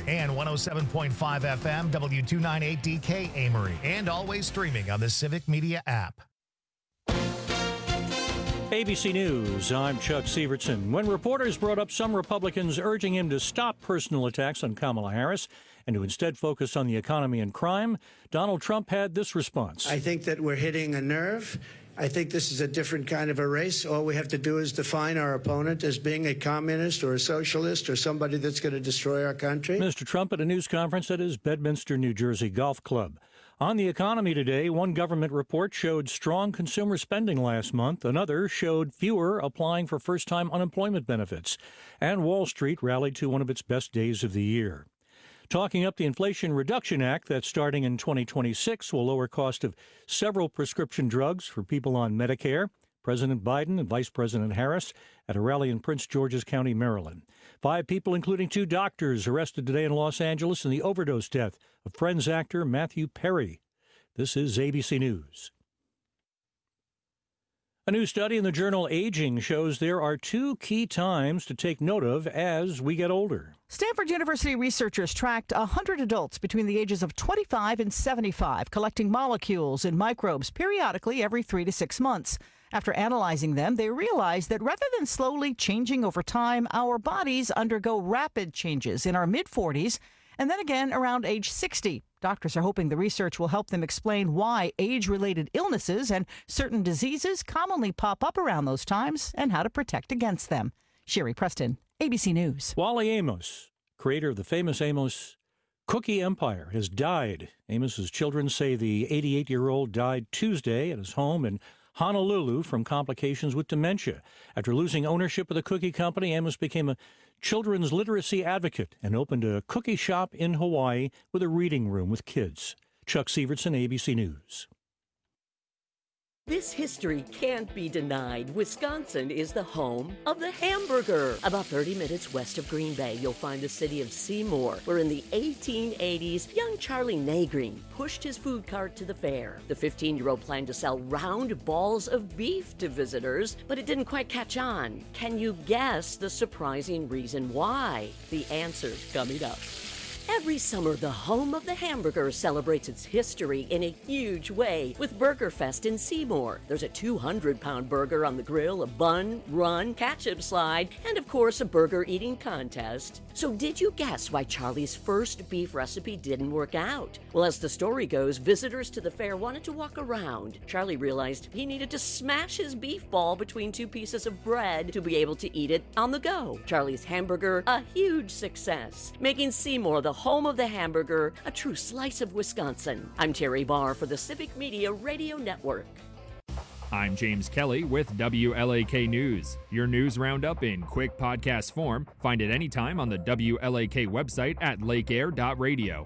and 107.5 FM W298DK Amory, and always streaming on the Civic Media app. ABC News, I'm Chuck Sievertson. When reporters brought up some Republicans urging him to stop personal attacks on Kamala Harris and to instead focus on the economy and crime, Donald Trump had this response. I think that we're hitting a nerve. I think this is a different kind of a race. All we have to do is define our opponent as being a communist or a socialist or somebody that's going to destroy our country. Mr. Trump at a news conference at his Bedminster, New Jersey golf club. On the economy today, one government report showed strong consumer spending last month. Another showed fewer applying for first-time unemployment benefits. And Wall Street rallied to one of its best days of the year. Talking up the Inflation Reduction Act that starting in 2026 will lower cost of several prescription drugs for people on Medicare. President Biden and Vice President Harris at a rally in Prince George's County, Maryland. 5 people, including 2 doctors, arrested today in Los Angeles in the overdose death of Friends actor Matthew Perry. This is ABC News. A new study in the journal Aging shows there are 2 key times to take note of as we get older. Stanford University researchers tracked 100 adults between the ages of 25 and 75, collecting molecules and microbes periodically every 3 to 6 months. After analyzing them, they realized that rather than slowly changing over time, our bodies undergo rapid changes in our mid-40s and then again around age 60. Doctors are hoping the research will help them explain why age-related illnesses and certain diseases commonly pop up around those times and how to protect against them. Sherry Preston, ABC News. Wally Amos, creator of the famous Amos Cookie Empire, has died. Amos's children say the 88-year-old died Tuesday at his home in Honolulu from complications with dementia. After losing ownership of the cookie company, Amos became a children's literacy advocate and opened a cookie shop in Hawaii with a reading room with kids. Chuck Sievertson, ABC News. This history can't be denied. Wisconsin is the home of the hamburger. About 30 minutes west of Green Bay, you'll find the city of Seymour, where in the 1880s, young Charlie Nagreen pushed his food cart to the fair. The 15-year-old planned to sell round balls of beef to visitors, but it didn't quite catch on. Can you guess the surprising reason why? The answer's coming up. Every summer, the home of the hamburger celebrates its history in a huge way with Burger Fest in Seymour. There's a 200-pound burger on the grill, a bun, run, ketchup slide, and of course a burger eating contest. So did you guess why Charlie's first beef recipe didn't work out? Well, as the story goes, visitors to the fair wanted to walk around. Charlie realized he needed to smash his beef ball between 2 pieces of bread to be able to eat it on the go. Charlie's hamburger, a huge success, making Seymour the home of the hamburger, a true slice of Wisconsin. I'm Terry Barr for the Civic Media Radio Network. I'm James Kelly with WLAK News. Your news roundup in quick podcast form. Find it anytime on the WLAK website at lakeair.radio.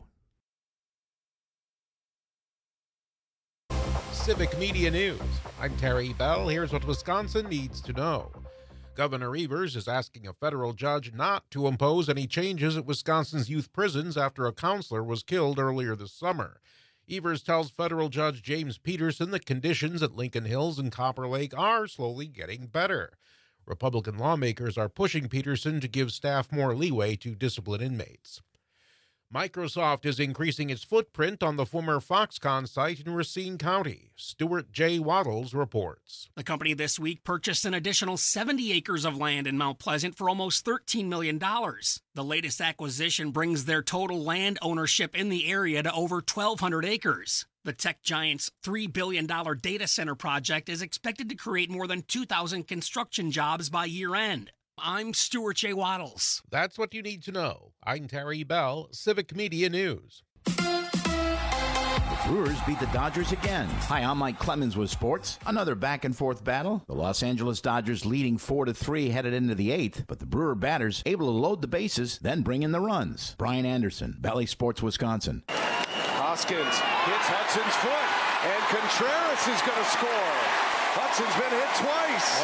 Civic Media News. I'm Terry Bell. Here's what Wisconsin needs to know. Governor Evers is asking a federal judge not to impose any changes at Wisconsin's youth prisons after a counselor was killed earlier this summer. Evers tells federal judge James Peterson that conditions at Lincoln Hills and Copper Lake are slowly getting better. Republican lawmakers are pushing Peterson to give staff more leeway to discipline inmates. Microsoft is increasing its footprint on the former Foxconn site in Racine County. Stuart J. Waddles reports. The company this week purchased an additional 70 acres of land in Mount Pleasant for almost $13 million. The latest acquisition brings their total land ownership in the area to over 1,200 acres. The tech giant's $3 billion data center project is expected to create more than 2,000 construction jobs by year-end. I'm Stuart J. Waddles. That's what you need to know. I'm Terry Bell, Civic Media News. The Brewers beat the Dodgers again. Hi, I'm Mike Clemens with sports. Another back-and-forth battle. The Los Angeles Dodgers leading 4-3 headed into the 8th, but the Brewer batters able to load the bases, then bring in the runs. Brian Anderson, Bally Sports, Wisconsin. Hoskins hits Hudson's foot, and Contreras is going to score. Hudson's been hit twice. Wow.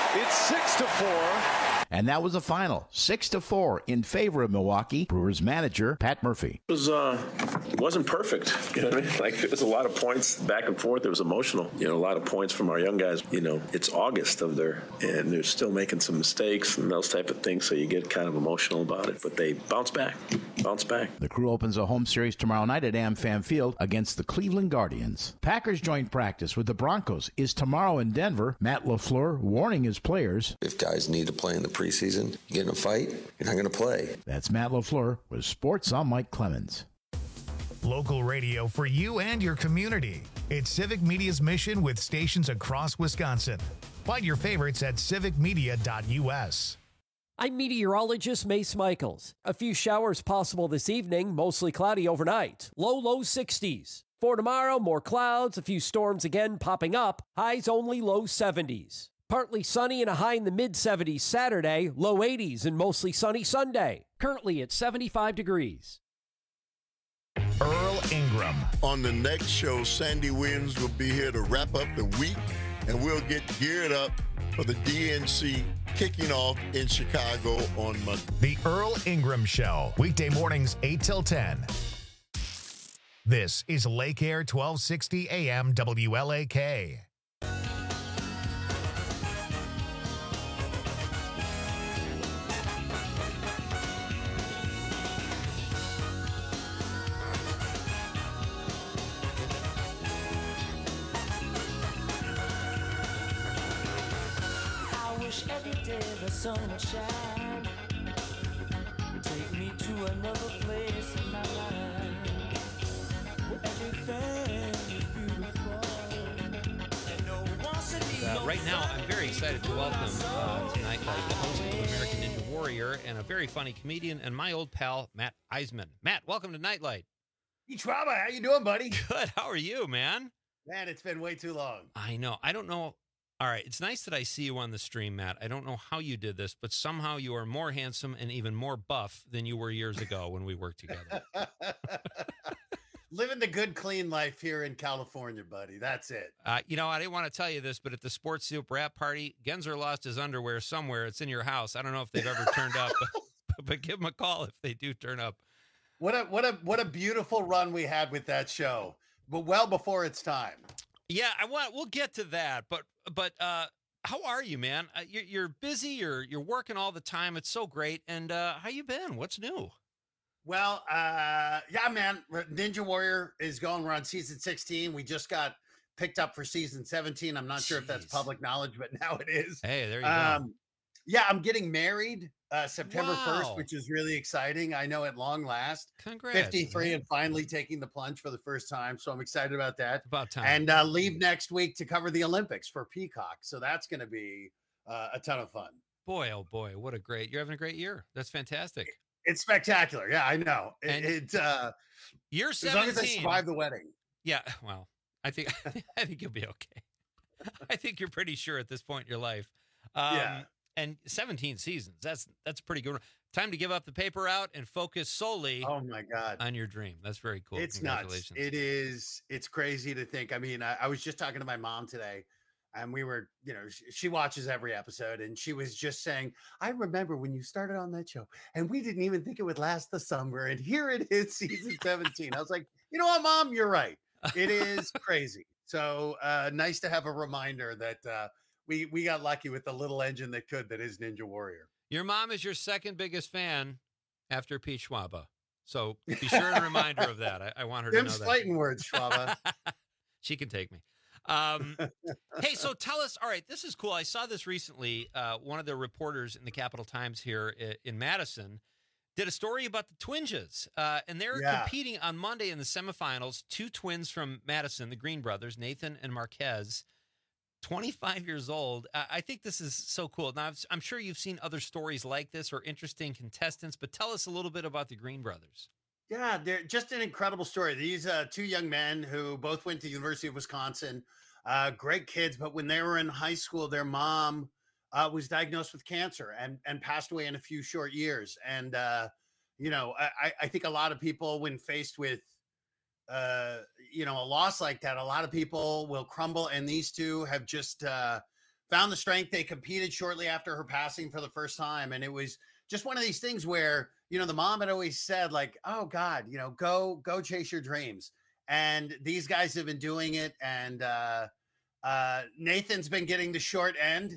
It's 6-4. And that was the final, 6-4 in favor of Milwaukee. Brewers manager Pat Murphy. It wasn't perfect. You know what I mean? Like, there was a lot of points back and forth. It was emotional. You know, a lot of points from our young guys. You know, it's August and they're still making some mistakes and those type of things. So you get kind of emotional about it. But they bounce back. The Crew opens a home series tomorrow night at AmFam Field against the Cleveland Guardians. Packers joint practice with the Broncos is tomorrow in Denver. Matt LaFleur warning his players. If guys need to play in the preseason, you get in a fight, you're not going to play. That's Matt LaFleur with Sports. I'm Mike Clemens. Local radio for you and your community. It's Civic Media's mission with stations across Wisconsin. Find your favorites at civicmedia.us. I'm meteorologist Mace Michaels. A few showers possible this evening, mostly cloudy overnight. Low 60s. For tomorrow, more clouds, a few storms again popping up. Highs only low 70s. Partly sunny and a high in the mid-70s Saturday, low 80s and mostly sunny Sunday. Currently at 75 degrees. Earl Ingram. On the next show, Sandy Williams will be here to wrap up the week, and we'll get geared up for the DNC kicking off in Chicago on Monday. The Earl Ingram Show, weekday mornings 8 till 10. This is Lake Air 1260 AM WLAK. Sun shine, take me to another place in my life where everything is beautiful. Right now, I'm very excited to welcome tonight the host of American Ninja Warrior and a very funny comedian and my old pal, Matt Eisman. Matt, welcome to Nightlight. Hey, Trauma, how you doing, buddy? Good. How are you, man? Man, it's been way too long. I know. I don't know. All right, it's nice that I see you on the stream, Matt. I don't know how you did this, but somehow you are more handsome and even more buff than you were years ago when we worked together. Living the good, clean life here in California, buddy. That's it. You know, I didn't want to tell you this, but at the Sports Soup wrap party, Genzer lost his underwear somewhere. It's in your house. I don't know if they've ever turned up, but give them a call if they do turn up. What a beautiful run we had with that show, but well before its time. Yeah, we'll get to that, but how are you, man? You're busy. You're working all the time. It's so great. And how you been? What's new? Well, yeah, man. Ninja Warrior is going. We're on season 16. We just got picked up for season 17. I'm not sure if that's public knowledge, but now it is. Hey, there you go. Yeah, I'm getting married September 1st, which is really exciting. I know at long last. Congrats. 53 man. and finally taking the plunge for the first time. So I'm excited about that. About time. And leave next week to cover the Olympics for Peacock. So that's going to be a ton of fun. Boy, oh boy, you're having a great year. That's fantastic. It's spectacular. Yeah, I know. You're 17. As long as I survive the wedding. Yeah, well, I think you'll be okay. I think you're pretty sure at this point in your life. Yeah. And 17 seasons. That's pretty good. Time to give up the paper route and focus solely oh my God. on your dream. That's very cool. It's nuts. It is. It's crazy to think. I mean, I was just talking to my mom today and we were, she watches every episode and she was just saying, I remember when you started on that show and we didn't even think it would last the summer. And here it is, season 17. I was like, you know what, Mom, you're right. It is crazy. So nice to have a reminder that, we got lucky with the little engine that is Ninja Warrior. Your mom is your second biggest fan after Pete Schwaba. So be sure and remind her of that. I want her to know that. Them fighting words, Schwaba. She can take me. Hey, so tell us, all right, this is cool. I saw this recently. One of the reporters in the Capital Times here in Madison did a story about the Twinges. And they're competing on Monday in the semifinals. Two twins from Madison, the Green brothers, Nathan and Marquez. 25 years old. I think this is so cool. Now, I'm sure you've seen other stories like this or interesting contestants, but tell us a little bit about the Green brothers. Yeah, they're just an incredible story. These two young men who both went to the University of Wisconsin, great kids, but when they were in high school, their mom was diagnosed with cancer and passed away in a few short years. And, I think a lot of people, when faced with a loss like that, a lot of people will crumble. And these two have just found the strength. They competed shortly after her passing for the first time. And it was just one of these things where, the mom had always said, like, oh God, go chase your dreams. And these guys have been doing it. And Nathan's been getting the short end.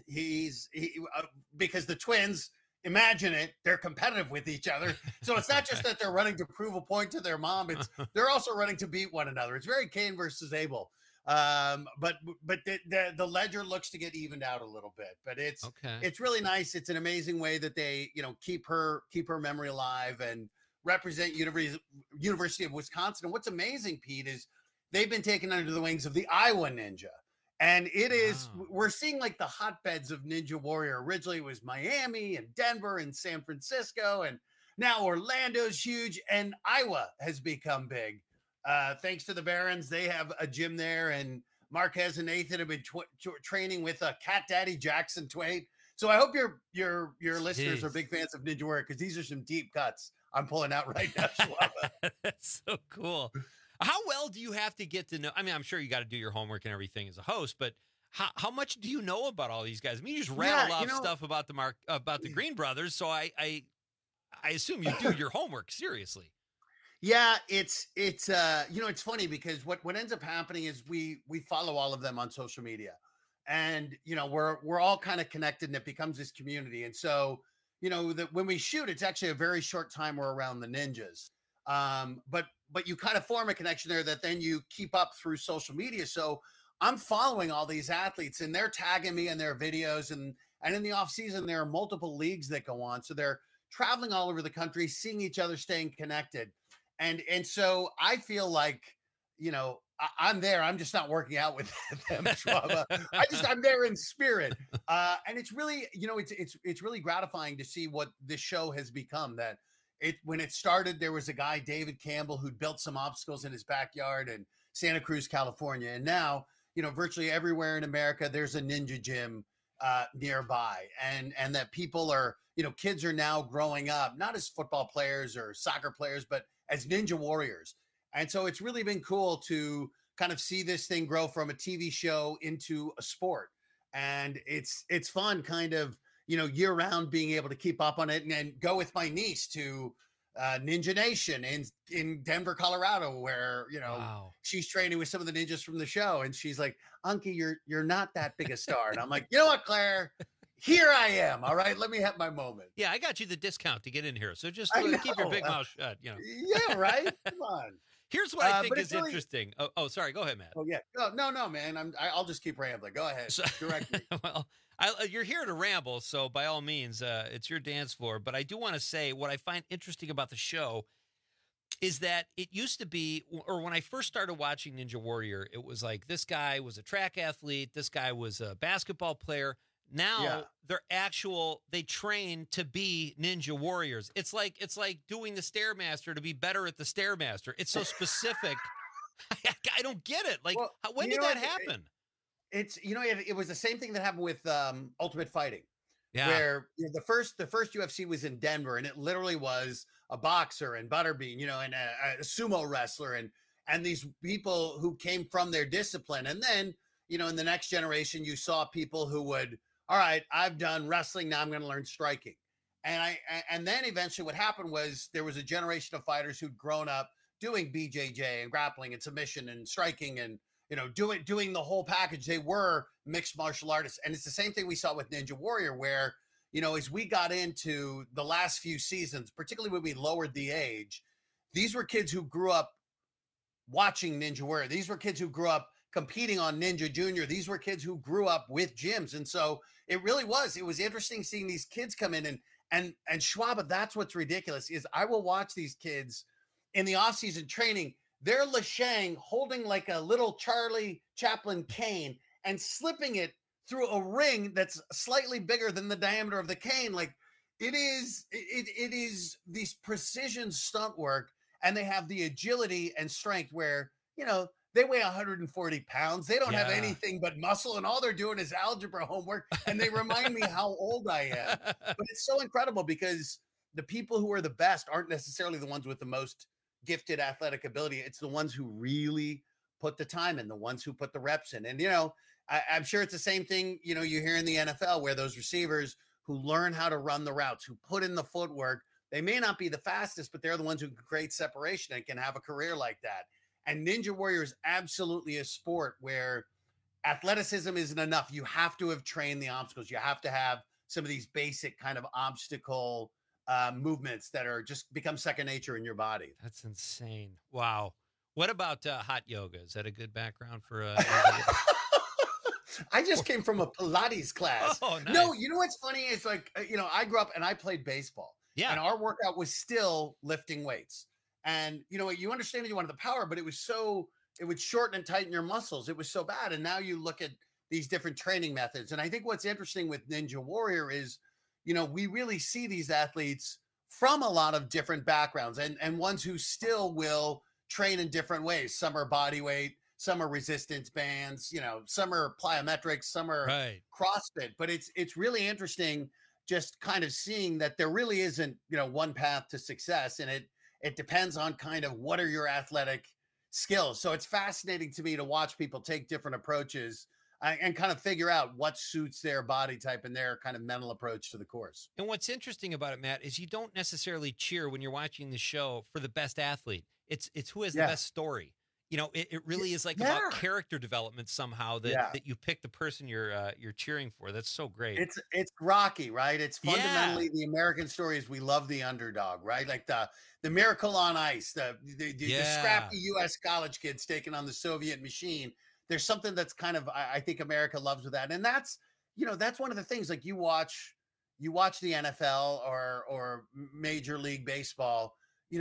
Because the twins, imagine it, they're competitive with each other. So it's not just that they're running to prove a point to their mom. They're also running to beat one another. It's very Cain versus Abel. But the ledger looks to get evened out a little bit, but it's really nice. It's an amazing way that they, keep her memory alive and represent University of Wisconsin. And what's amazing, Pete, is they've been taken under the wings of the Iowa Ninja. And we're seeing like the hotbeds of Ninja Warrior. Originally it was Miami and Denver and San Francisco, and now Orlando's huge, and Iowa has become big. Thanks to the Barons, they have a gym there, and Marquez and Nathan have been training with Cat Daddy Jackson Twait. So I hope your listeners are big fans of Ninja Warrior, because these are some deep cuts I'm pulling out right now. That's so cool. How well do you have to get to know? I mean, I'm sure you got to do your homework and everything as a host, but how much do you know about all these guys? I mean, you just rattled off stuff about the Green Brothers, so I assume you do your homework seriously. Yeah, it's funny because what ends up happening is we follow all of them on social media, and we're all kind of connected, and it becomes this community. And so when we shoot, it's actually a very short time we're around the ninjas, but you kind of form a connection there that then you keep up through social media. So I'm following all these athletes, and they're tagging me in their videos, and in the off season there are multiple leagues that go on, so they're traveling all over the country, seeing each other, staying connected. And so I feel like, I'm there. I'm just not working out with them. I'm there in spirit. And it's really, it's really gratifying to see what this show has become. That when it started, there was a guy, David Campbell, who'd built some obstacles in his backyard in Santa Cruz, California. And now, virtually everywhere in America, there's a ninja gym nearby, and that people are, kids are now growing up, not as football players or soccer players, but as Ninja Warriors. And so it's really been cool to kind of see this thing grow from a TV show into a sport. And it's fun kind of, year round being able to keep up on it and go with my niece to Ninja Nation in Denver, Colorado, where, she's training with some of the ninjas from the show. And she's like, Unky, you're not that big a star. And I'm like, you know what, Claire? Here I am. All right. Let me have my moment. Yeah, I got you the discount to get in here. So just keep your big mouth shut. Yeah, right. Come on. Here's what I think is really interesting. Oh, sorry. Go ahead, Matt. Oh, yeah. No, man. I'll just keep rambling. Go ahead. Direct me. Well, you're here to ramble, so by all means, it's your dance floor. But I do want to say what I find interesting about the show is that it used to be, or when I first started watching Ninja Warrior, it was like this guy was a track athlete, this guy was a basketball player. Now they train to be Ninja Warriors. It's like doing the Stairmaster to be better at the Stairmaster. It's so specific. I don't get it. Like, when did that happen? It was the same thing that happened with Ultimate Fighting. Yeah. Where the first UFC was in Denver, and it literally was a boxer and Butterbean, and a sumo wrestler and these people who came from their discipline. And then, in the next generation, you saw people who would, all right, I've done wrestling. Now I'm going to learn striking. And then eventually what happened was there was a generation of fighters who'd grown up doing BJJ and grappling and submission and striking and, doing the whole package. They were mixed martial artists. And it's the same thing we saw with Ninja Warrior, where, as we got into the last few seasons, particularly when we lowered the age, these were kids who grew up watching Ninja Warrior. These were kids who grew up competing on Ninja Junior. These were kids who grew up with gyms. And so it was interesting seeing these kids come in and Schwaba, that's what's ridiculous is I will watch these kids in the off-season training. They're LeShang holding like a little Charlie Chaplin cane and slipping it through a ring that's slightly bigger than the diameter of the cane. Like it is these precision stunt work, and they have the agility and strength where, they weigh 140 pounds. They don't have anything but muscle, and all they're doing is algebra homework, and they remind me how old I am. But it's so incredible because the people who are the best aren't necessarily the ones with the most gifted athletic ability. It's the ones who really put the time in, the ones who put the reps in. And, I'm sure it's the same thing, you hear in the NFL where those receivers who learn how to run the routes, who put in the footwork, they may not be the fastest, but they're the ones who can create separation and can have a career like that. And Ninja Warrior is absolutely a sport where athleticism isn't enough. You have to have trained the obstacles. You have to have some of these basic kind of obstacle movements that are just become second nature in your body. That's insane. Wow. What about hot yoga? Is that a good background for I just came from a Pilates class. Oh, nice. No, you know what's funny? It's like, I grew up and I played baseball. Yeah. And our workout was still lifting weights. And you understand that you wanted the power, but it would shorten and tighten your muscles. It was so bad. And now you look at these different training methods. And I think what's interesting with Ninja Warrior is, we really see these athletes from a lot of different backgrounds and ones who still will train in different ways. Some are body weight, some are resistance bands, some are plyometrics, some are CrossFit. But it's really interesting just kind of seeing that there really isn't, one path to success. And it depends on kind of what are your athletic skills. So it's fascinating to me to watch people take different approaches and kind of figure out what suits their body type and their kind of mental approach to the course. And what's interesting about it, Matt, is you don't necessarily cheer when you're watching the show for the best athlete. It's who has the best story. It really is like about character development somehow that you pick the person you're cheering for. That's so great. It's Rocky, right? It's fundamentally the American story is we love the underdog, right? Like the Miracle on Ice, the scrappy U.S. college kids taking on the Soviet machine. There's something that's kind of, I think America loves with that. And that's one of the things, like you watch the NFL or Major League Baseball,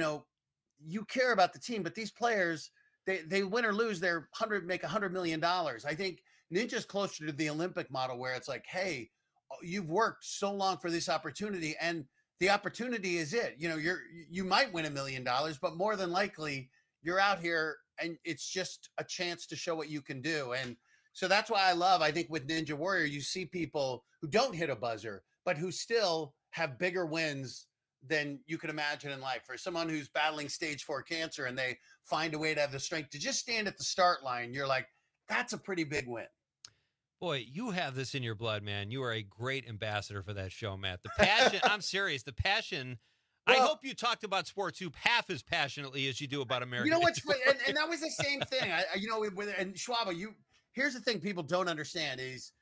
you care about the team, but these players, they win or lose, make $100 million. I think Ninja's closer to the Olympic model where it's like, hey, you've worked so long for this opportunity and the opportunity is it. You might win $1 million, but more than likely you're out here and it's just a chance to show what you can do. And so that's why I think with Ninja Warrior, you see people who don't hit a buzzer, but who still have bigger wins than you could imagine in life. For someone who's battling stage 4 cancer and they find a way to have the strength to just stand at the start line, you're like, that's a pretty big win. Boy, you have this in your blood, man. You are a great ambassador for that show, Matt. The passion, I'm serious, the passion. Well, I hope you talked about sports hoop half as passionately as you do about American. You know what's and that was the same thing. And Schwab, here's the thing people don't understand is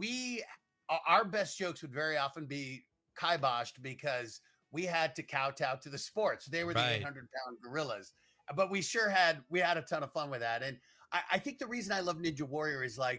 our best jokes would very often be kiboshed because we had to kowtow to the sports. They were the 800-pound gorillas, but we had a ton of fun with that. And I think the reason I love Ninja Warrior is like,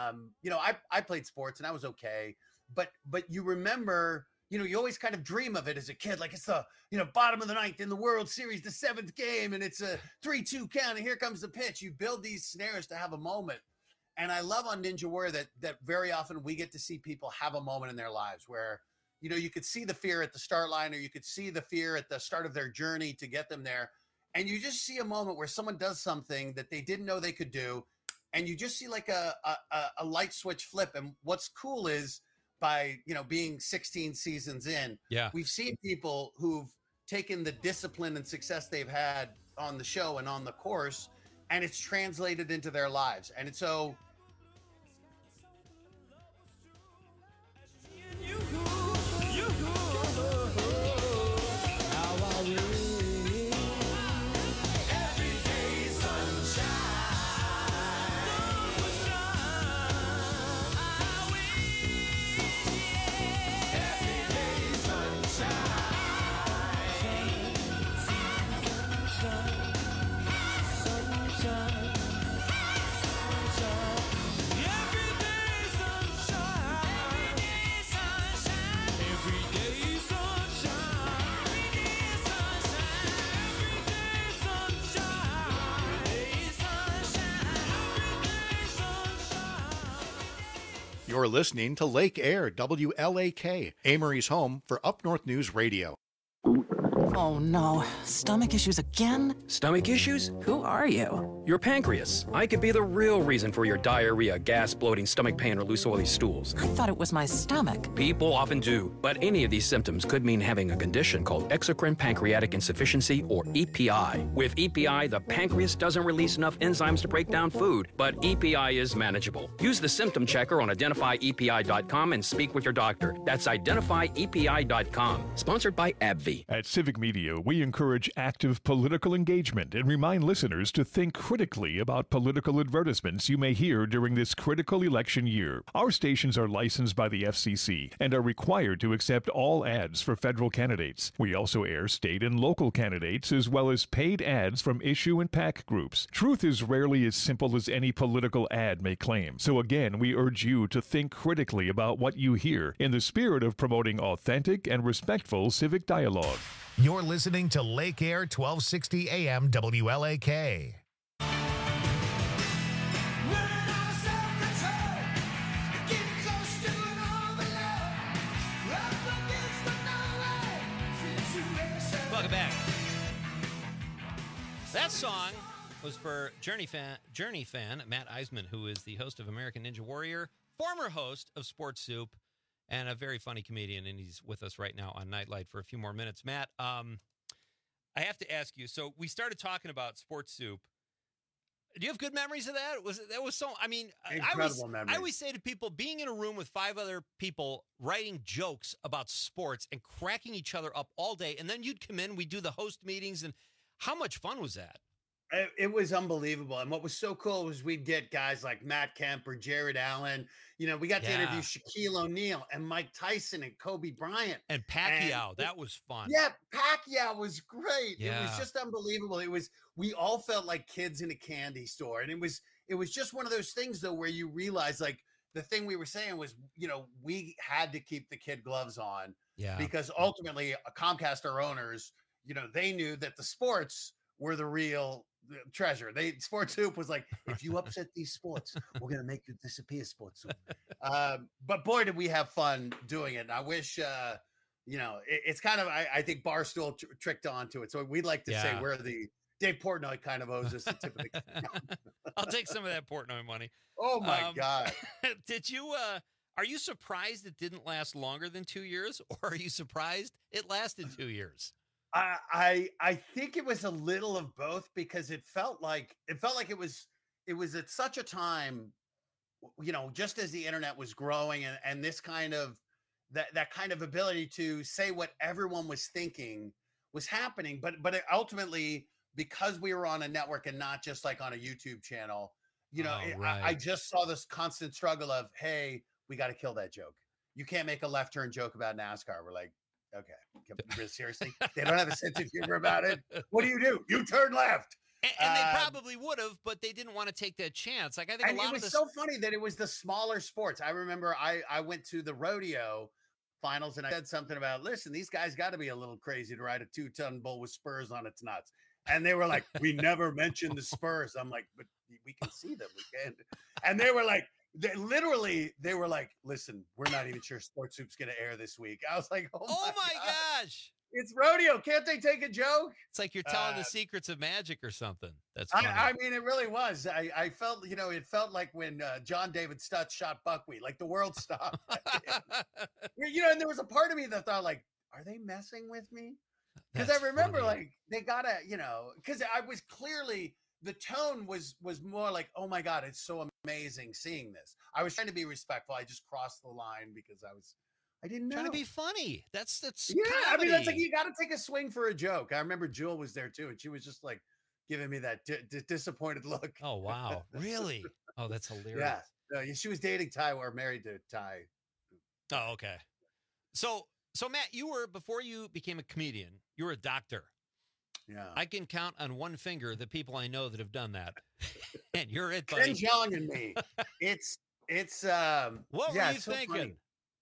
I played sports and I was okay, but you remember, you always kind of dream of it as a kid. Like it's the, bottom of the ninth in the World Series, the 7th game, and it's a 3-2 count. And here comes the pitch. You build these scenarios to have a moment. And I love on Ninja Warrior that very often we get to see people have a moment in their lives where, you could see the fear at the start line, or you could see the fear at the start of their journey to get them there. And you just see a moment where someone does something that they didn't know they could do. And you just see like a light switch flip. And what's cool is by, being 16 seasons in, we've seen people who've taken the discipline and success they've had on the show and on the course, and it's translated into their lives. And it's so, You're listening to Lake Air, WLAK, Amory's home for Up North News Radio. Oh no, stomach issues again? Stomach issues? Who are you? Your pancreas. I could be the real reason for your diarrhea, gas, bloating, stomach pain, or loose oily stools. I thought it was my stomach. People often do, but any of these symptoms could mean having a condition called exocrine pancreatic insufficiency, or EPI. With EPI, the pancreas doesn't release enough enzymes to break down food, but EPI is manageable. Use the symptom checker on identifyepi.com and speak with your doctor. That's identifyepi.com. Sponsored by AbbVie. At Civic Media, we encourage active political engagement and remind listeners to think critically about political advertisements you may hear during this critical election year. Our stations are licensed by the FCC and are required to accept all ads for federal candidates. We also air state and local candidates as well as paid ads from issue and PAC groups. Truth is rarely as simple as any political ad may claim. So again, we urge you to think critically about what you hear in the spirit of promoting authentic and respectful civic dialogue. You're listening to Lake Air 1260 AM WLAK. Welcome back. That song was for Journey fan Matt Eisman, who is the host of American Ninja Warrior, former host of Sports Soup, and a very funny comedian, and he's with us right now on Nightlight for a few more minutes. Matt, I have to ask you, so we started talking about Sports Soup. Do you have good memories of that? That was so, I mean, incredible I always say to people, being in a room with 5 other people writing jokes about sports and cracking each other up all day, and then you'd come in, we'd do the host meetings, and how much fun was that? It was unbelievable. And what was so cool was we'd get guys like Matt Kemp or Jared Allen. You know, we got to interview Shaquille O'Neal and Mike Tyson and Kobe Bryant. And Pacquiao. That was fun. Yeah, Pacquiao was great. Yeah. It was just unbelievable. We all felt like kids in a candy store. And it was just one of those things, though, where you realize, like, the thing we were saying was, you know, we had to keep the kid gloves on. Yeah. Because ultimately, Comcast, our owners, you know, they knew that the sports were the real treasure. Sports Soup was like, if you upset these sports, we're gonna make you disappear, Sports Soup. But boy, did we have fun doing it. And I wish, you know, it's kind of, I think Barstool tricked onto it. So we'd like to say we're the Dave Portnoy kind of owes us the tip of the. I'll take some of that Portnoy money. Oh my God! Did you? Are you surprised it didn't last longer than 2 years, or are you surprised it lasted 2 years? I think it was a little of both, because it felt like it was at such a time, you know, just as the internet was growing and this kind of that kind of ability to say what everyone was thinking was happening. But it ultimately, because we were on a network and not just like on a YouTube channel, you know, I just saw this constant struggle of, hey, we got to kill that joke. You can't make a left turn joke about NASCAR. We're like, okay, seriously, they don't have a sense of humor about it. What do? You turn left. And they probably would have, but they didn't want to take that chance. Like, I think a lot of this. So funny that it was the smaller sports. I remember I went to the rodeo finals and I said something about, listen, these guys got to be a little crazy to ride a 2-ton bull with spurs on its nuts. And they were like, we never mentioned the spurs. I'm like, but we can see them. We can. And they were like, they were like, listen, we're not even sure Sports Soup's going to air this week. I was like, oh my gosh. It's rodeo. Can't they take a joke? It's like you're telling the secrets of magic or something. That's funny. I mean, it really was. I felt, you know, it felt like when John David Stutz shot buckwheat, like the world stopped. You know, and there was a part of me that thought, like, are they messing with me? Because I remember, funny. Like, they gotta, you know, because I was clearly, the tone was more like, oh my God, it's so amazing seeing this. I was trying to be respectful. I just crossed the line because I didn't know. Trying to be funny. That's yeah. comedy. I mean, that's like, you got to take a swing for a joke. I remember Jewel was there too, and she was just like giving me that disappointed look. Oh wow, really? Oh, that's hilarious. Yeah, no, she was dating Ty or married to Ty. Oh, okay. So Matt, you were, before you became a comedian, you were a doctor. Yeah, I can count on one finger the people I know that have done that, and you're it, Ken buddy. Jeong and me. It's what were you thinking? Funny.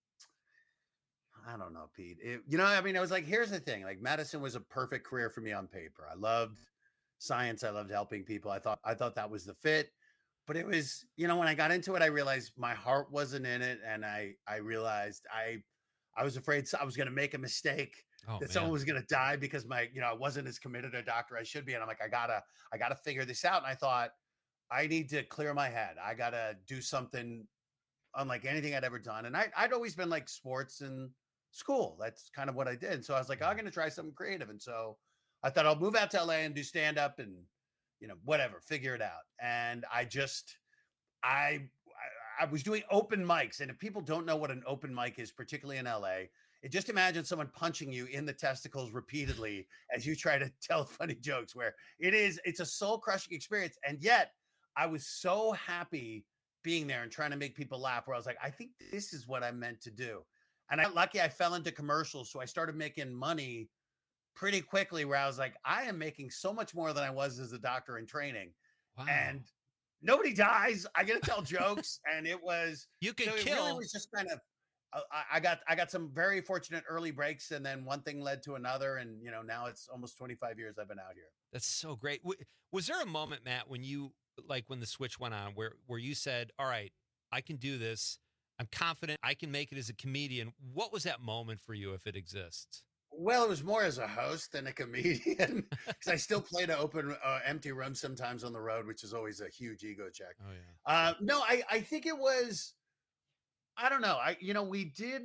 I don't know, Pete. You know, I mean, I was like, here's the thing. Like, medicine was a perfect career for me on paper. I loved science. I loved helping people. I thought that was the fit. But it was, you know, when I got into it, I realized my heart wasn't in it, and I realized I I was afraid I was going to make a mistake, that someone was going to die because I wasn't as committed a doctor I should be. And I'm like, I gotta figure this out. And I thought, I need to clear my head. I got to do something unlike anything I'd ever done. And I'd always been like sports in school. That's kind of what I did. So I was like, I'm going to try something creative. And so I thought I'll move out to LA and do stand up and, whatever, figure it out. And I was doing open mics. And if people don't know what an open mic is, particularly in LA, just imagine someone punching you in the testicles repeatedly as you try to tell funny jokes, where it's a soul crushing experience. And yet I was so happy being there and trying to make people laugh, where I was like, I think this is what I'm meant to do. And I'm lucky I fell into commercials. So I started making money pretty quickly, where I was like, I am making so much more than I was as a doctor in training. Wow. And nobody dies. I get to tell jokes. And it was, you can kill. It really was just kind of, I got some very fortunate early breaks, and then one thing led to another. And, now it's almost 25 years I've been out here. That's so great. Was there a moment, Matt, when when the switch went on, where you said, all right, I can do this. I'm confident I can make it as a comedian. What was that moment for you, if it exists? Well, it was more as a host than a comedian, because I still play to open empty rooms sometimes on the road, which is always a huge ego check. Oh, yeah. No, I think it was, I don't know. We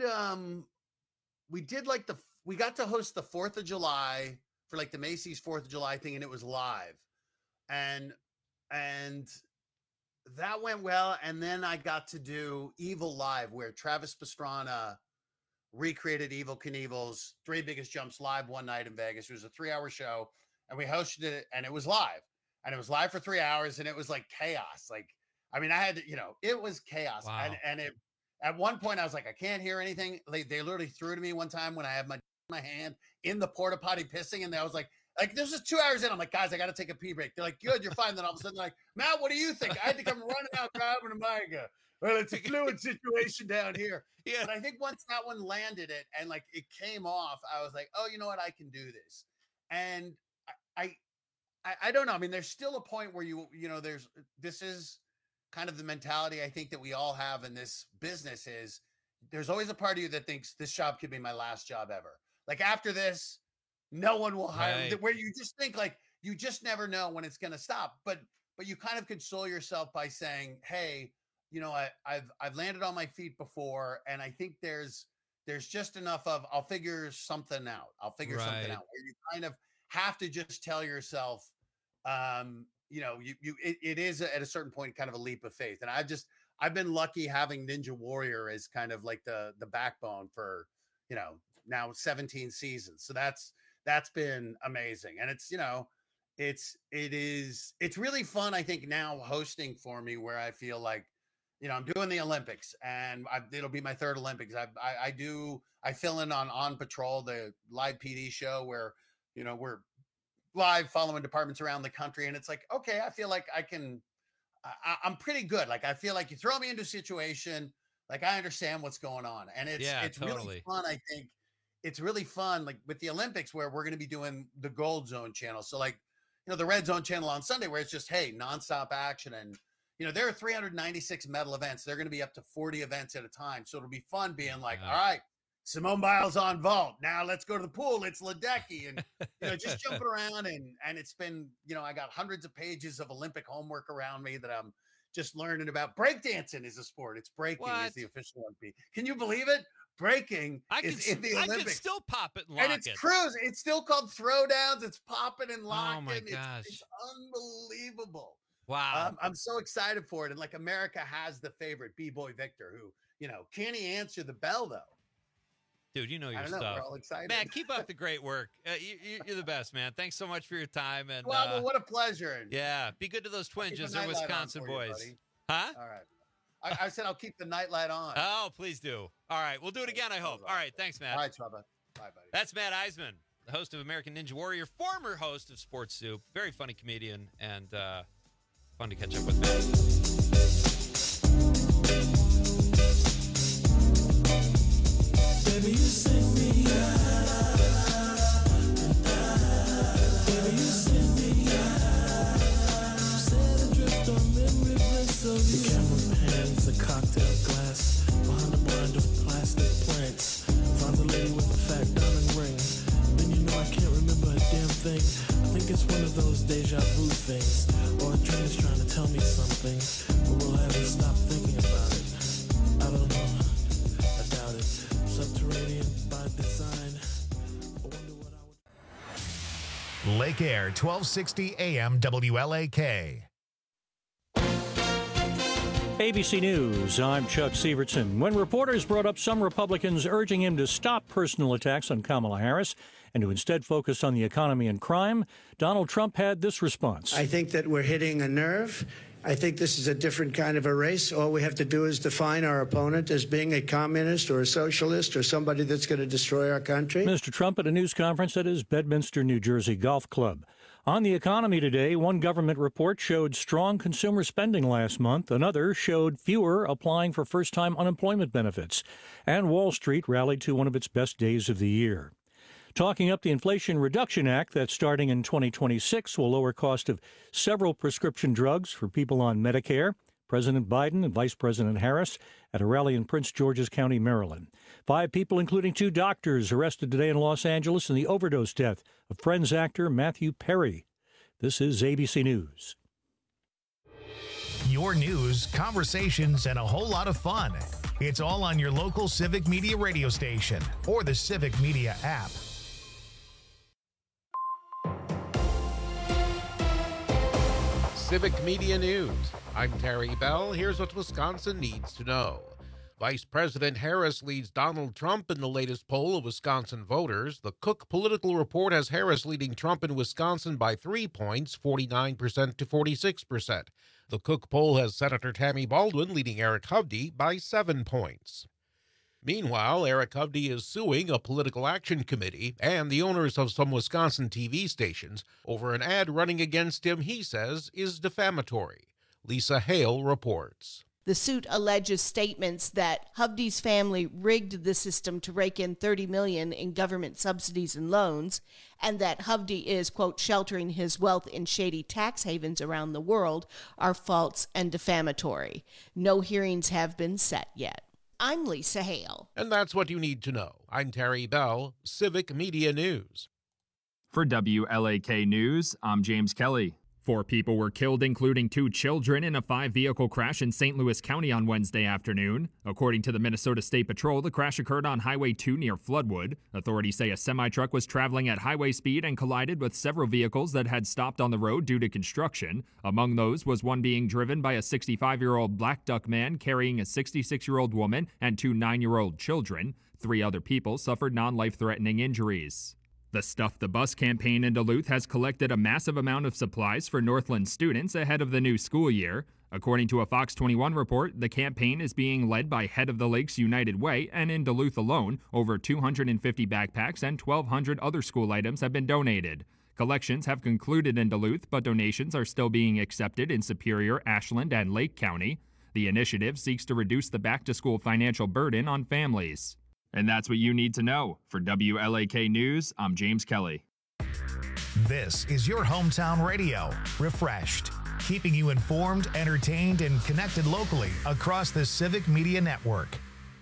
got to host the 4th of July for like the Macy's 4th of July thing, and it was live. And that went well. And then I got to do Evil Live, where Travis Pastrana recreated Evel Knievel's 3 Biggest Jumps live one night in Vegas. It was a 3-hour show, and we hosted it, and it was live. And it was live for 3 hours, and it was like chaos. Like, I mean, I had to, it was chaos. Wow. And it, at one point I was like, I can't hear anything. They literally threw to me one time when I had my hand in the porta potty pissing, and I was like, this is 2 hours in. I'm like, guys, I got to take a pee break. They're like, good, you're fine. Then all of a sudden, they're like, Matt, what do you think? I had to come running out, grabbing a mic. Well, it's a fluid situation down here. Yeah. But I think once that one landed it and like it came off, I was like, oh, you know what? I can do this. And I don't know. I mean, there's still a point where this is kind of the mentality I think that we all have in this business is there's always a part of you that thinks this job could be my last job ever. Like after this, no one will hire me, where you just think like, you just never know when it's going to stop. But you kind of console yourself by saying, hey, I've landed on my feet before. And I think there's just enough of, I'll figure something out. Something out, where you kind of have to just tell yourself, it is at a certain point kind of a leap of faith. And I've been lucky having Ninja Warrior as kind of like the backbone for, now 17 seasons. So that's been amazing. And it's really fun. I think now hosting for me, where I feel like, I'm doing the Olympics, and it'll be my 3rd Olympics. I fill in on Patrol, the live PD show where, we're live following departments around the country. And it's like, okay, I feel like I'm pretty good. Like, I feel like you throw me into a situation, like I understand what's going on. And it's totally really fun. I think it's really fun, like with the Olympics, where we're going to be doing the Gold Zone channel. So like, the Red Zone channel on Sunday, where it's just, hey, nonstop action. And, there are 396 medal events. They're going to be up to 40 events at a time. So it'll be fun being like, all right, Simone Biles on vault. Now let's go to the pool. It's Ledecky. And, just jumping around. And it's been, I got hundreds of pages of Olympic homework around me that I'm just learning about. Breakdancing is a sport. It's breaking is the official Olympic. Can you believe it? Breaking is in the Olympics. I can still pop it and lock it. And it's cruise. It's still called throwdowns. It's popping and locking. Oh my gosh. It's unbelievable. Wow. I'm so excited for it. And like America has the favorite B-Boy Victor, who, can he answer the bell though? Dude, you know your stuff. We're all excited. Man, keep up the great work. You're the best, man. Thanks so much for your time. And well, what a pleasure. Yeah, be good to those Twinges. They're Wisconsin boys. Huh? All right. I said I'll keep the nightlight on. Oh, please do. All right, we'll do it again, I hope. All right, thanks, Matt. All right, Trouble. Bye, buddy. That's Matt Eisman, the host of American Ninja Warrior, former host of Sports Soup, very funny comedian, and fun to catch up with Matt. Baby, you send me baby, you send me set adrift on memory bliss of you. The camera pans a cocktail glass behind a blind of plastic plants. those deja vu things, or a dream is trying to tell me something, but will I ever stop thinking about it? I don't know. I doubt it. Subterranean by design. I wonder what I would... Lake Air, 1260 AM WLAK. ABC News, I'm Chuck Severson. When reporters brought up some Republicans urging him to stop personal attacks on Kamala Harris and to instead focus on the economy and crime, Donald Trump had this response. I think that we're hitting a nerve. I think this is a different kind of a race. All we have to do is define our opponent as being a communist or a socialist or somebody that's going to destroy our country. Mr. Trump at a news conference at his Bedminster, New Jersey golf club. On the economy today, one government report showed strong consumer spending last month. Another showed fewer applying for first-time unemployment benefits. And Wall Street rallied to one of its best days of the year. Talking up the Inflation Reduction Act that starting in 2026 will lower cost of several prescription drugs for people on Medicare. President Biden and Vice President Harris at a rally in Prince George's County, Maryland. 5 people, including 2 doctors, arrested today in Los Angeles in the overdose death of Friends actor Matthew Perry. This is ABC News. Your news, conversations, and a whole lot of fun. It's all on your local Civic Media radio station or the Civic Media app. Civic Media News. I'm Terry Bell. Here's what Wisconsin needs to know. Vice President Harris leads Donald Trump in the latest poll of Wisconsin voters. The Cook Political Report has Harris leading Trump in Wisconsin by 3 points, 49% to 46%. The Cook poll has Senator Tammy Baldwin leading Eric Hovde by 7 points. Meanwhile, Eric Hovde is suing a political action committee and the owners of some Wisconsin TV stations over an ad running against him he says is defamatory. Lisa Hale reports. The suit alleges statements that Hovde's family rigged the system to rake in $30 million in government subsidies and loans, and that Hovde is, quote, sheltering his wealth in shady tax havens around the world are false and defamatory. No hearings have been set yet. I'm Lisa Hale. And that's what you need to know. I'm Terry Bell, Civic Media News. For WLAK News, I'm James Kelly. 4 people were killed, including 2 children, in a 5-vehicle crash in St. Louis County on Wednesday afternoon. According to the Minnesota State Patrol, the crash occurred on Highway 2 near Floodwood. Authorities say a semi-truck was traveling at highway speed and collided with several vehicles that had stopped on the road due to construction. Among those was one being driven by a 65-year-old black duck man carrying a 66-year-old woman and 2 9-year-old children. 3 other people suffered non-life-threatening injuries. The Stuff the Bus campaign in Duluth has collected a massive amount of supplies for Northland students ahead of the new school year. According to a Fox 21 report, the campaign is being led by Head of the Lakes United Way, and in Duluth alone, over 250 backpacks and 1,200 other school items have been donated. Collections have concluded in Duluth, but donations are still being accepted in Superior, Ashland, and Lake County. The initiative seeks to reduce the back-to-school financial burden on families. And that's what you need to know. For WLAK News, I'm James Kelly. This is your hometown radio, Refreshed, keeping you informed, entertained, and connected locally across the Civic Media Network.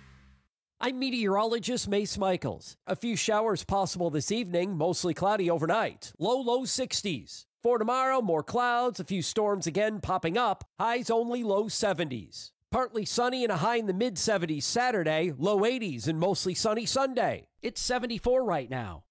I'm meteorologist Mace Michaels. A few showers possible this evening, mostly cloudy overnight. Low 60s. For tomorrow, more clouds, a few storms again popping up. Highs only low 70s. Partly sunny and a high in the mid-70s Saturday, low 80s and mostly sunny Sunday. It's 74 right now.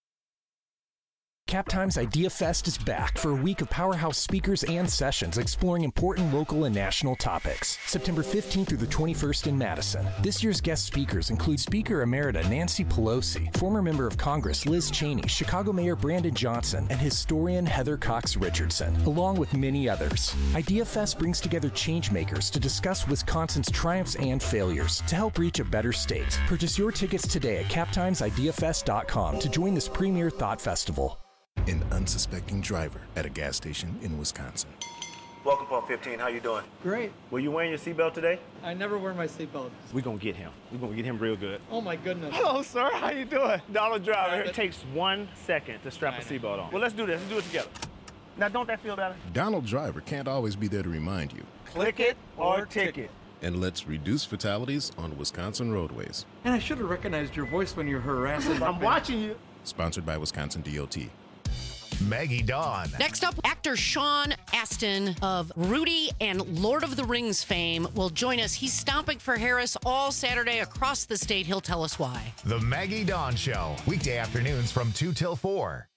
CapTimes Idea Fest is back for a week of powerhouse speakers and sessions exploring important local and national topics. September 15th through the 21st in Madison. This year's guest speakers include Speaker Emerita Nancy Pelosi, former member of Congress Liz Cheney, Chicago Mayor Brandon Johnson, and historian Heather Cox Richardson, along with many others. Idea Fest brings together changemakers to discuss Wisconsin's triumphs and failures to help reach a better state. Purchase your tickets today at CapTimesIdeaFest.com to join this premier thought festival. An unsuspecting driver at a gas station in Wisconsin. Welcome, Pump 15. How you doing? Great. Were you wearing your seatbelt today? I never wear my seatbelt. We're going to get him. We're going to get him real good. Oh, my goodness. Hello, sir. How you doing? Donald Driver. It takes 1 second to strap a seatbelt on. Well, let's do this. Let's do it together. Now, don't that feel better? Donald Driver can't always be there to remind you. Click it or ticket. And let's reduce fatalities on Wisconsin roadways. And I should have recognized your voice when you're harassing. I'm watching you. Sponsored by Wisconsin DOT. Maggie Dawn. Next up, actor Sean Astin of Rudy and Lord of the Rings fame will join us. He's stomping for Harris all Saturday across the state. He'll tell us why. The Maggie Dawn Show, weekday afternoons from 2 till 4.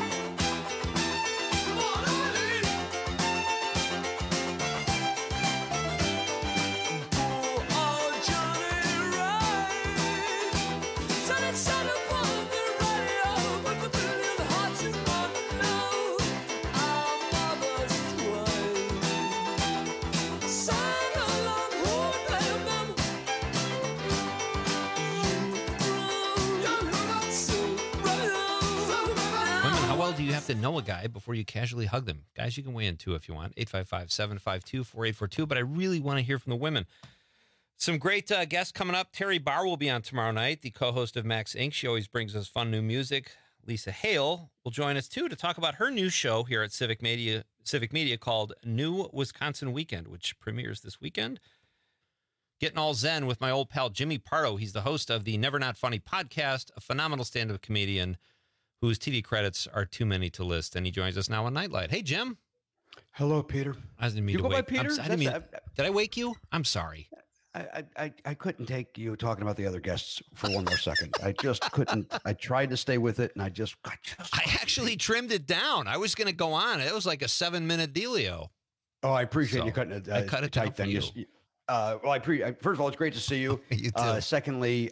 Do you have to know a guy before you casually hug them? Guys, you can weigh in too if you want. 855-752-4842. But I really want to hear from the women. Some great guests coming up. Terry Barr will be on tomorrow night, the co-host of Max Inc. She always brings us fun new music. Lisa Hale will join us too to talk about her new show here at Civic Media called New Wisconsin Weekend, which premieres this weekend. Getting all zen with my old pal Jimmy Pardo. He's the host of the Never Not Funny podcast, a phenomenal stand-up comedian whose TV credits are too many to list, and he joins us now on Nightlight. Hey, Jim. Hello, Peter. I didn't mean to wake Peter? Did I wake you? I'm sorry. I couldn't take you talking about the other guests for one more second. I just couldn't. I tried to stay with it, and I actually trimmed it down. I was going to go on. It was like a 7-minute dealio. Oh, I appreciate you cutting it. I cut it tight then. you. Well, first of all, it's great to see you. You too. Secondly,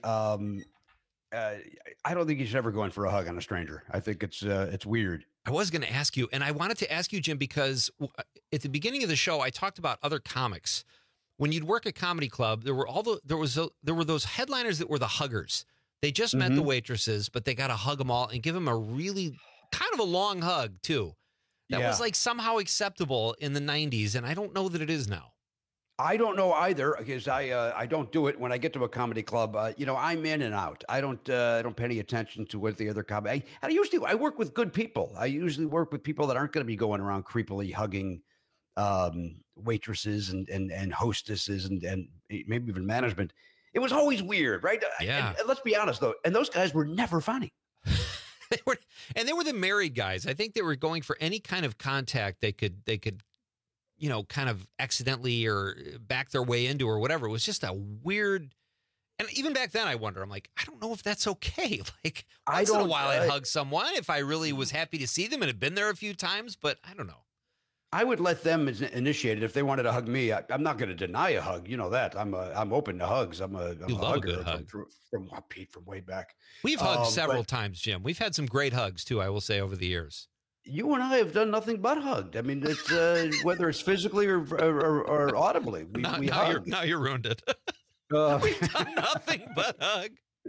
I don't think you should ever go in for a hug on a stranger. I think it's weird. I was going to ask you, and I wanted to ask you, Jim, because at the beginning of the show, I talked about other comics. When you'd work at comedy club, there were those headliners that were the huggers. They just met the waitresses, but they got to hug them all and give them a really kind of a long hug too. That was like somehow acceptable in the 90s, and I don't know that it is now. I don't know either, because I don't do it when I get to a comedy club. I'm in and out. I don't pay any attention to what the other comedy. I work with good people. I usually work with people that aren't going to be going around creepily hugging waitresses and hostesses and maybe even management. It was always weird, right? Yeah. And let's be honest though, and those guys were never funny. They were the married guys. I think they were going for any kind of contact they could kind of accidentally or back their way into or whatever. It was just a weird, and even back then I wonder, I'm like, I don't know if that's okay. Like once in a while I'd hug someone if I really was happy to see them and had been there a few times, but I don't know. I would let them initiate it if they wanted to hug me. I'm not going to deny a hug. You know that. I'm open to hugs. I'm a hugger from way back. We've hugged several times, Jim. We've had some great hugs too, I will say, over the years. You and I have done nothing but hugged. I mean, it's whether it's physically or audibly. We hug. Now you ruined it. We've done nothing but hug.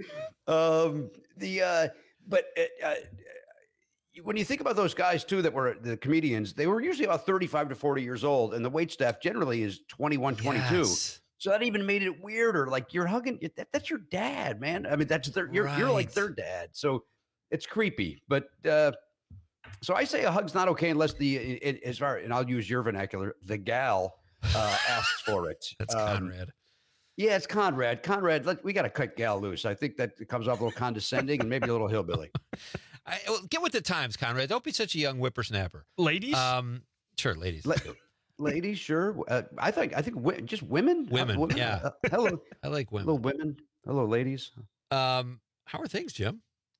When you think about those guys too that were the comedians, they were usually about 35 to 40 years old, and the wait staff generally is 21, 22. Yes. So that even made it weirder. Like you're hugging, that's your dad, man. I mean, you're like their dad. So it's creepy. But so I say a hug's not okay unless and I'll use your vernacular, the gal asks for it. That's Conrad. Yeah, it's Conrad. Conrad, we got to cut gal loose. I think that it comes off a little condescending and maybe a little hillbilly. Get with the times, Conrad. Don't be such a young whippersnapper. Ladies? Sure, ladies. Ladies, sure. I think just women. Women, yeah. Hello. I like women. Hello, women. Hello, ladies. How are things, Jim?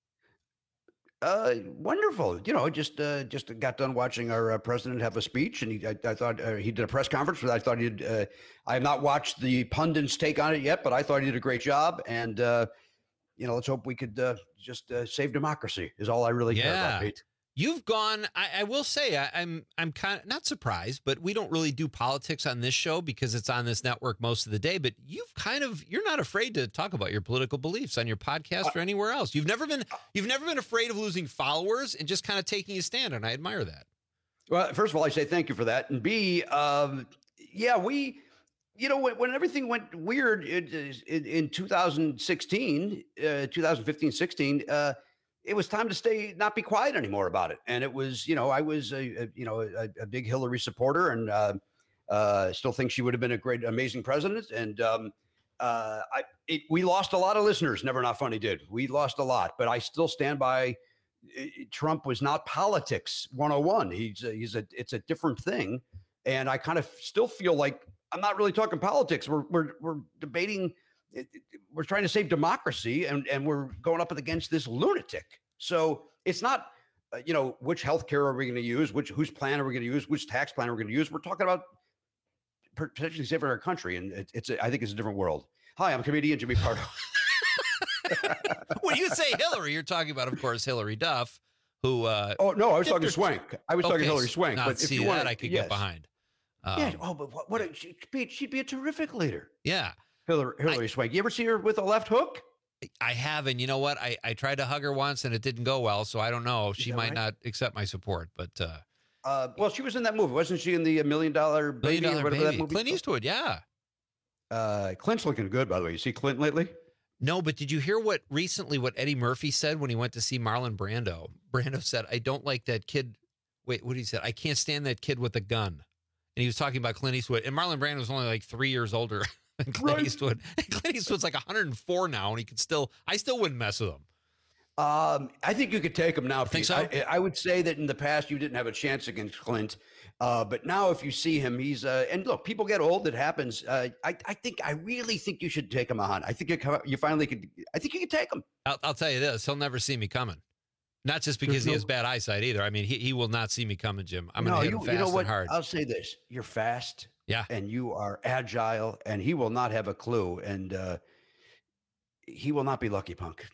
Wonderful. Just got done watching our president have a speech, and I thought he did a press conference. I thought I have not watched the pundits take on it yet, but I thought he did a great job. And let's hope we could just save democracy. Is all I really care about, Pete. You've gone, I will say, I'm kind of not surprised, but we don't really do politics on this show because it's on this network most of the day. But you're not afraid to talk about your political beliefs on your podcast or anywhere else. You've never been afraid of losing followers and just kind of taking a stand. And I admire that. Well, first of all, I say thank you for that. And B, when everything went weird in 2016, 2015, 16, it was time to not be quiet anymore about it. And it was, I was a big Hillary supporter, and still think she would have been a great, amazing president. And we lost a lot of listeners. Never Not Funny did. We lost a lot, but I still stand by Trump was not politics 101. It's a different thing. And I kind of still feel like I'm not really talking politics. We're debating. We're trying to save democracy, and we're going up against this lunatic. So it's not, which healthcare are we going to use? Whose plan are we going to use? Which tax plan are we going to use? We're talking about potentially saving our country, and I think it's a different world. Hi, I'm comedian Jimmy Pardo. When you say Hillary, you're talking about, of course, Hillary Duff, who. Oh no, I was talking Swank. I was talking Hillary Swank. Now, But see if you that, want, I could get behind. But she'd be a terrific leader. Yeah, Hillary Swank. You ever see her with a left hook? I have, and you know what? I tried to hug her once, and it didn't go well. So I don't know. She might not accept my support, but. Well, she was in that movie, wasn't she? In the $1 Million Baby, or whatever that movie. Clint Eastwood, yeah. Clint's looking good, by the way. You see Clint lately? No, but did you hear what Eddie Murphy said when he went to see Marlon Brando? Brando said, "I don't like that kid." Wait, what did he say? "I can't stand that kid with a gun." And he was talking about Clint Eastwood, and Marlon Brando was only like 3 years older than Clint Eastwood. And Clint Eastwood's like 104 now, and I still wouldn't mess with him. I think you could take him now. Think so? I would say that in the past you didn't have a chance against Clint, but now if you see him, he's and look, people get old. It happens. I really think you should take him on. I think you finally could. I think you could take him. I'll tell you this: he'll never see me coming. Not just because he has bad eyesight either. I mean, he will not see me coming, Jim. I'm going to hit him fast and hard. I'll say this: you're fast, yeah, and you are agile, and he will not have a clue, and he will not be Lucky Punk.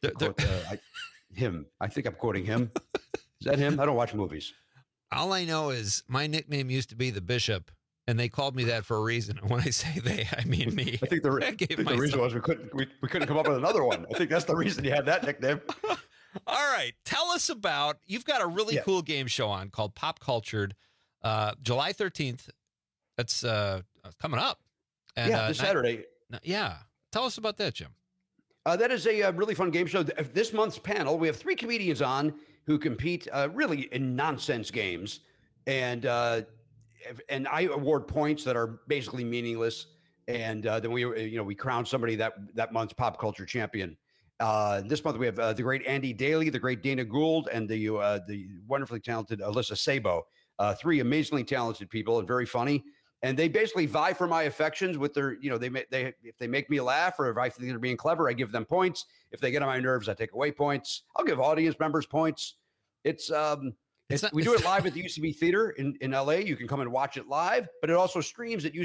Him. I think I'm quoting him. Is that him? I don't watch movies. All I know is my nickname used to be the Bishop, and they called me that for a reason. And when I say they, I mean me. I think the reason was we couldn't come up with another one. I think that's the reason you had that nickname. All right. Tell us about, you've got a really cool game show on called Pop Cultured, July 13th. That's coming up. And, this Saturday. Yeah. Tell us about that, Jim. That is a really fun game show. This month's panel, we have 3 comedians on who compete really in nonsense games, and I award points that are basically meaningless, and then we crown somebody that month's pop culture champion. This month we have the great Andy Daly, the great Dana Gould, and the wonderfully talented Alyssa Sabo. 3 amazingly talented people and very funny. And they basically vie for my affections with their, if they make me laugh or if I think they're being clever, I give them points. If they get on my nerves, I take away points. I'll give audience members points. We do it live at the UCB Theater in LA. You can come and watch it live, but it also streams at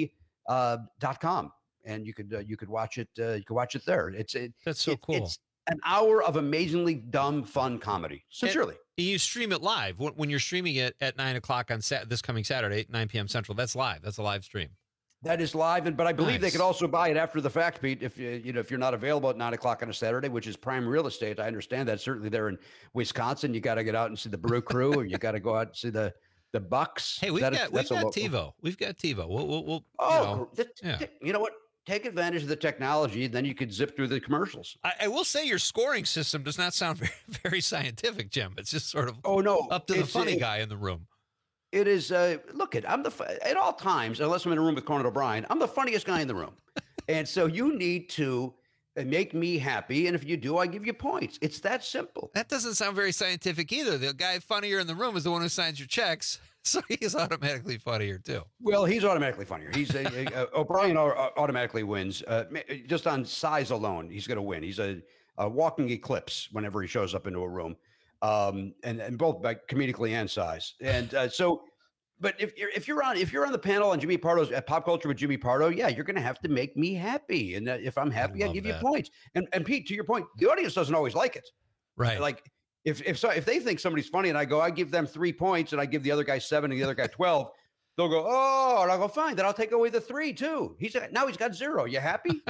UCB.com, and you could watch it. You can watch it there. That's so cool. It's an hour of amazingly dumb, fun comedy. Sincerely. And you stream it live when you're streaming it at 9:00 on this coming Saturday, 9 p.m. Central. That's live. That's a live stream. That is live, but I believe they could also buy it after the fact, Pete. If you're not available at 9:00 on a Saturday, which is prime real estate, I understand that. Certainly, there in Wisconsin, you got to get out and see the Brew Crew, or you got to go out and see the Bucks. Hey, we've got TiVo. We've got TiVo. We'll you know what? Take advantage of the technology, then you could zip through the commercials. I will say your scoring system does not sound very, very scientific, Jim. It's just sort of up to the funny guy in the room. It is. Look, at all times, unless I'm in a room with Conan O'Brien, I'm the funniest guy in the room, and so you need to make me happy. And if you do, I give you points. It's that simple. That doesn't sound very scientific either. The guy funnier in the room is the one who signs your checks. So he's automatically funnier too. Well, he's automatically funnier. He's O'Brien automatically wins just on size alone. He's going to win. He's a walking eclipse whenever he shows up into a room, and both by comedically and size. And but if you're on the panel on Jimmy Pardo's at Pop Culture with Jimmy Pardo, yeah, you're going to have to make me happy. And if I'm happy, I give you points. And Pete, to your point, the audience doesn't always like it, right? Like. If they think somebody's funny and I give them 3 points and I give the other guy 7 and the other guy 12, they'll go, oh, and I'll go, fine, then I'll take away the 3 too. Now he's got 0. You happy?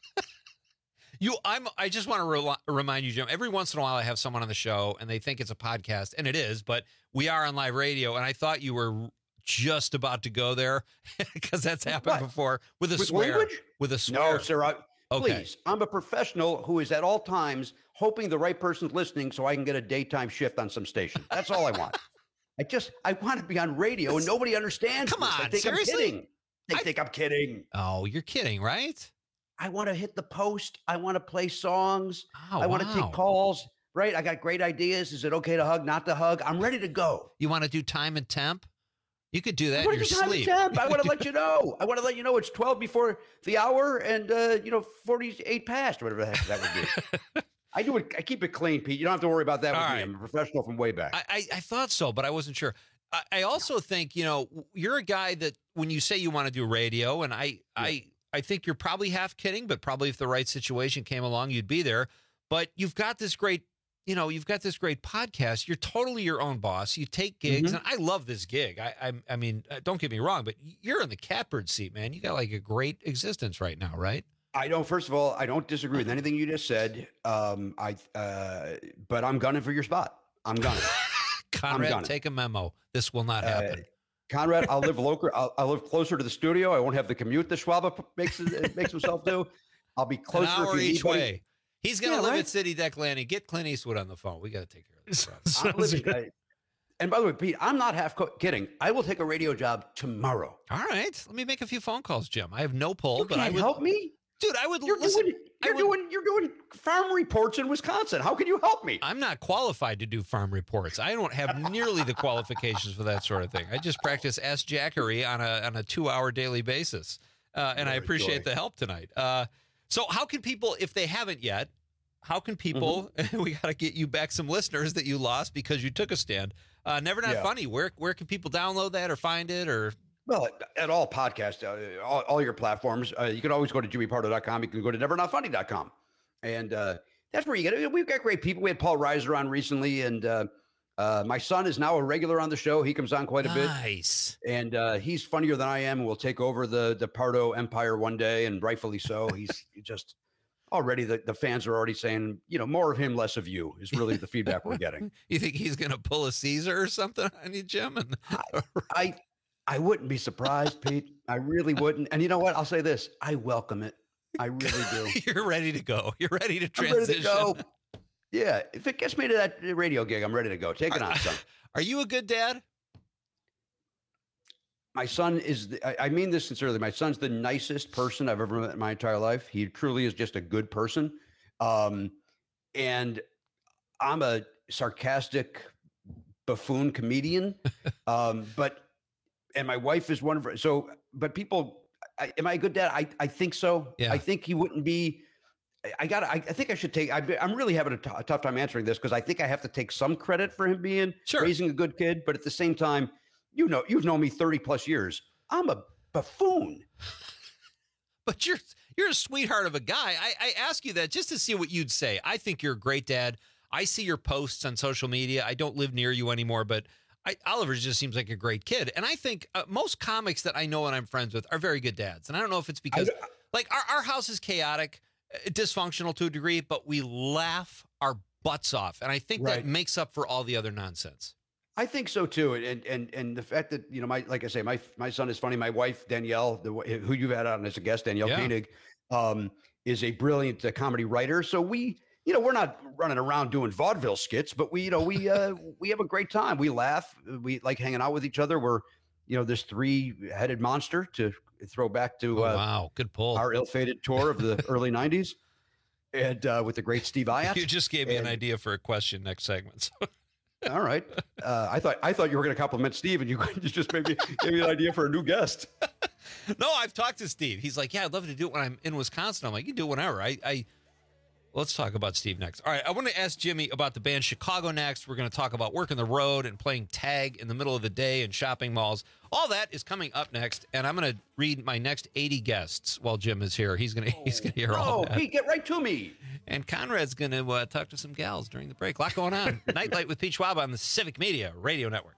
I just want to remind you, Jim, every once in a while I have someone on the show and they think it's a podcast, and it is, but we are on live radio, and I thought you were just about to go there because that's happened before with a swear. Language? With a swear. No, sir. Please, I'm a professional who is at all times hoping the right person's listening so I can get a daytime shift on some station. That's all I want. I want to be on radio and nobody understands. Come on, seriously? They think I'm kidding. Oh, you're kidding, right? I want to hit the post. I want to play songs. Oh, I want to take calls. right? I got great ideas. Is it okay to hug, not to hug? I'm ready to go. You want to do time and temp? You could do that I in your sleep. I want to let you know. I want to let you know it's 12 before the hour and, 48 past or whatever the heck that would be. I do it. I keep it clean, Pete. You don't have to worry about that with me. I'm a professional from way back. I thought so, but I wasn't sure. I also think, you're a guy that when you say you want to do radio, and I think you're probably half kidding, but probably if the right situation came along, you'd be there. But you've got this great, you've got this great podcast. You're totally your own boss. You take gigs, and I love this gig. I mean, don't get me wrong, but you're in the catbird seat, man. You got like a great existence right now, right? First of all, I don't disagree with anything you just said. But I'm gunning for your spot. I'm gunning. Conrad, take a memo. This will not happen. Conrad, I'll live local. I'll live closer to the studio. I won't have the commute that Schwab makes himself do. I'll be closer. An hour each way. He's going to live at City Deck Landing. Get Clint Eastwood on the phone. We got to take care of this. And by the way, Pete, I'm not half kidding. I will take a radio job tomorrow. All right. Let me make a few phone calls, Jim. I have no pull, but I would help me. Dude, I would You're doing farm reports in Wisconsin. How can you help me? I'm not qualified to do farm reports. I don't have nearly the qualifications for that sort of thing. I just practice Ask Jackery on a 2-hour daily basis. And I appreciate the help tonight. So how can people, if they haven't yet, how can people, we got to get you back some listeners that you lost because you took a stand. Never Not Funny. Where can people download that or find it or? Well, at all podcasts, all your platforms, you can always go to JimmyPardo.com. You can go to nevernotfunny.com. And that's where you get it. We've got great people. We had Paul Reiser on recently, and my son is now a regular on the show. He comes on quite a bit. Nice. And he's funnier than I am. We'll take over the Pardo empire one day, and rightfully so. He's just already, the fans are already saying, more of him, less of you is really the feedback we're getting. You think he's going to pull a Caesar or something on you, Jim? I wouldn't be surprised, Pete. I really wouldn't. And you know what? I'll say this. I welcome it. I really do. You're ready to go. You're ready to transition. I'm ready to go. Yeah. If it gets me to that radio gig, I'm ready to go. Take it on, son. Are you a good dad? My son is, I mean this sincerely. My son's the nicest person I've ever met in my entire life. He truly is just a good person. And I'm a sarcastic buffoon comedian. And my wife is one of her. So, but people, am I a good dad? I think so. Yeah. I think he wouldn't be. I think I should take. I'm really having a tough time answering this because I think I have to take some credit for him being raising a good kid. But at the same time, you've known me 30 plus years. I'm a buffoon. But you're a sweetheart of a guy. I ask you that just to see what you'd say. I think you're a great dad. I see your posts on social media. I don't live near you anymore, but Oliver just seems like a great kid. And I think most comics that I know and I'm friends with are very good dads. And I don't know if it's because our house is chaotic, dysfunctional to a degree, but we laugh our butts off. And I think that makes up for all the other nonsense. I think so too. And the fact that, like I say, my son is funny. My wife, Danielle, who you've had on as a guest, Danielle Koenig, is a brilliant comedy writer. So we're not running around doing vaudeville skits, but we have a great time. We laugh. We like hanging out with each other. We're, this 3-headed monster to throw back to wow, good pull. Our ill-fated tour of the early 90s, and with the great Steve Iott. You just gave me an idea for a question next segment. So. All right. I thought you were going to compliment Steve, and you just maybe gave me an idea for a new guest. No, I've talked to Steve. He's like, yeah, I'd love to do it when I'm in Wisconsin. I'm like, you can do it whenever. Let's talk about Steve next. All right, I want to ask Jimmy about the band Chicago next. We're going to talk about working the road and playing tag in the middle of the day in shopping malls. All that is coming up next, and I'm going to read my next 80 guests while Jim is here. He's going to hear all that. Pete, get right to me. And Conrad's going to talk to some gals during the break. A lot going on. Nightlight with Pete Schwab on the Civic Media Radio Network.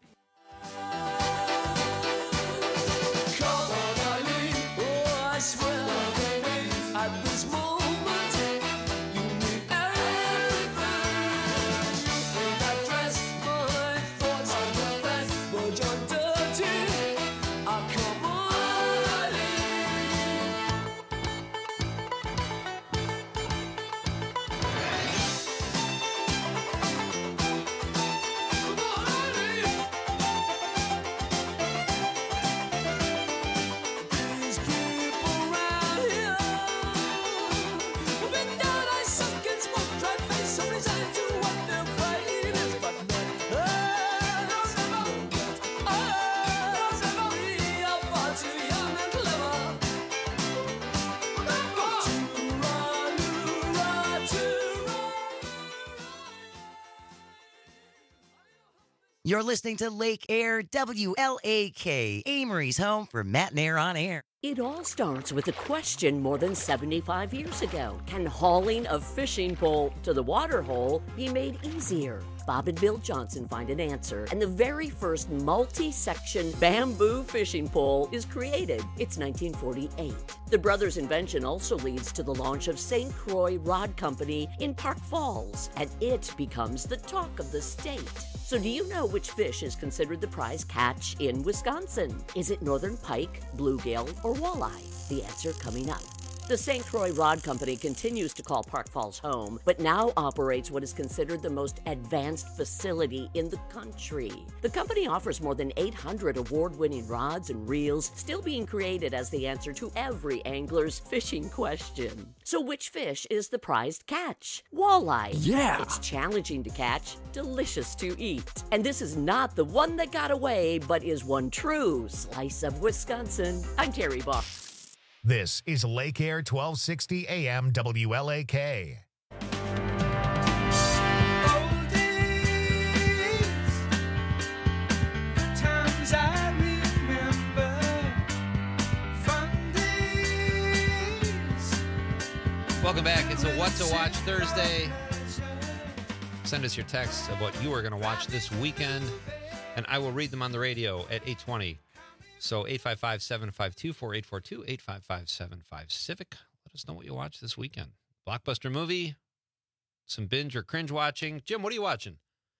You're listening to Lake Air WLAK, Amory's home for Matt and Air on Air. It all starts with a question more than 75 years ago. Can hauling a fishing pole to the water hole be made easier? Bob and Bill Johnson find an answer, and the very first multi-section bamboo fishing pole is created. It's 1948. The brothers' invention also leads to the launch of St. Croix Rod Company in Park Falls, and it becomes the talk of the state. So do you know which fish is considered the prize catch in Wisconsin? Is it northern pike, bluegill, or walleye? The answer coming up. The St. Croix Rod Company continues to call Park Falls home, but now operates what is considered the most advanced facility in the country. The company offers more than 800 award-winning rods and reels, still being created as the answer to every angler's fishing question. So which fish is the prized catch? Walleye. Yeah! It's challenging to catch, delicious to eat. And this is not the one that got away, but is one true slice of Wisconsin. I'm Terry Bach. This is Lake Air 1260 AM WLAK. Welcome back. It's a What to Watch Thursday. Send us your texts of what you are going to watch this weekend, and I will read them on the radio at 8:20. So 855-752-4842, 855-75-CIVIC. Let us know what you watch this weekend. Blockbuster movie, some binge or cringe watching. Jim, what are you watching?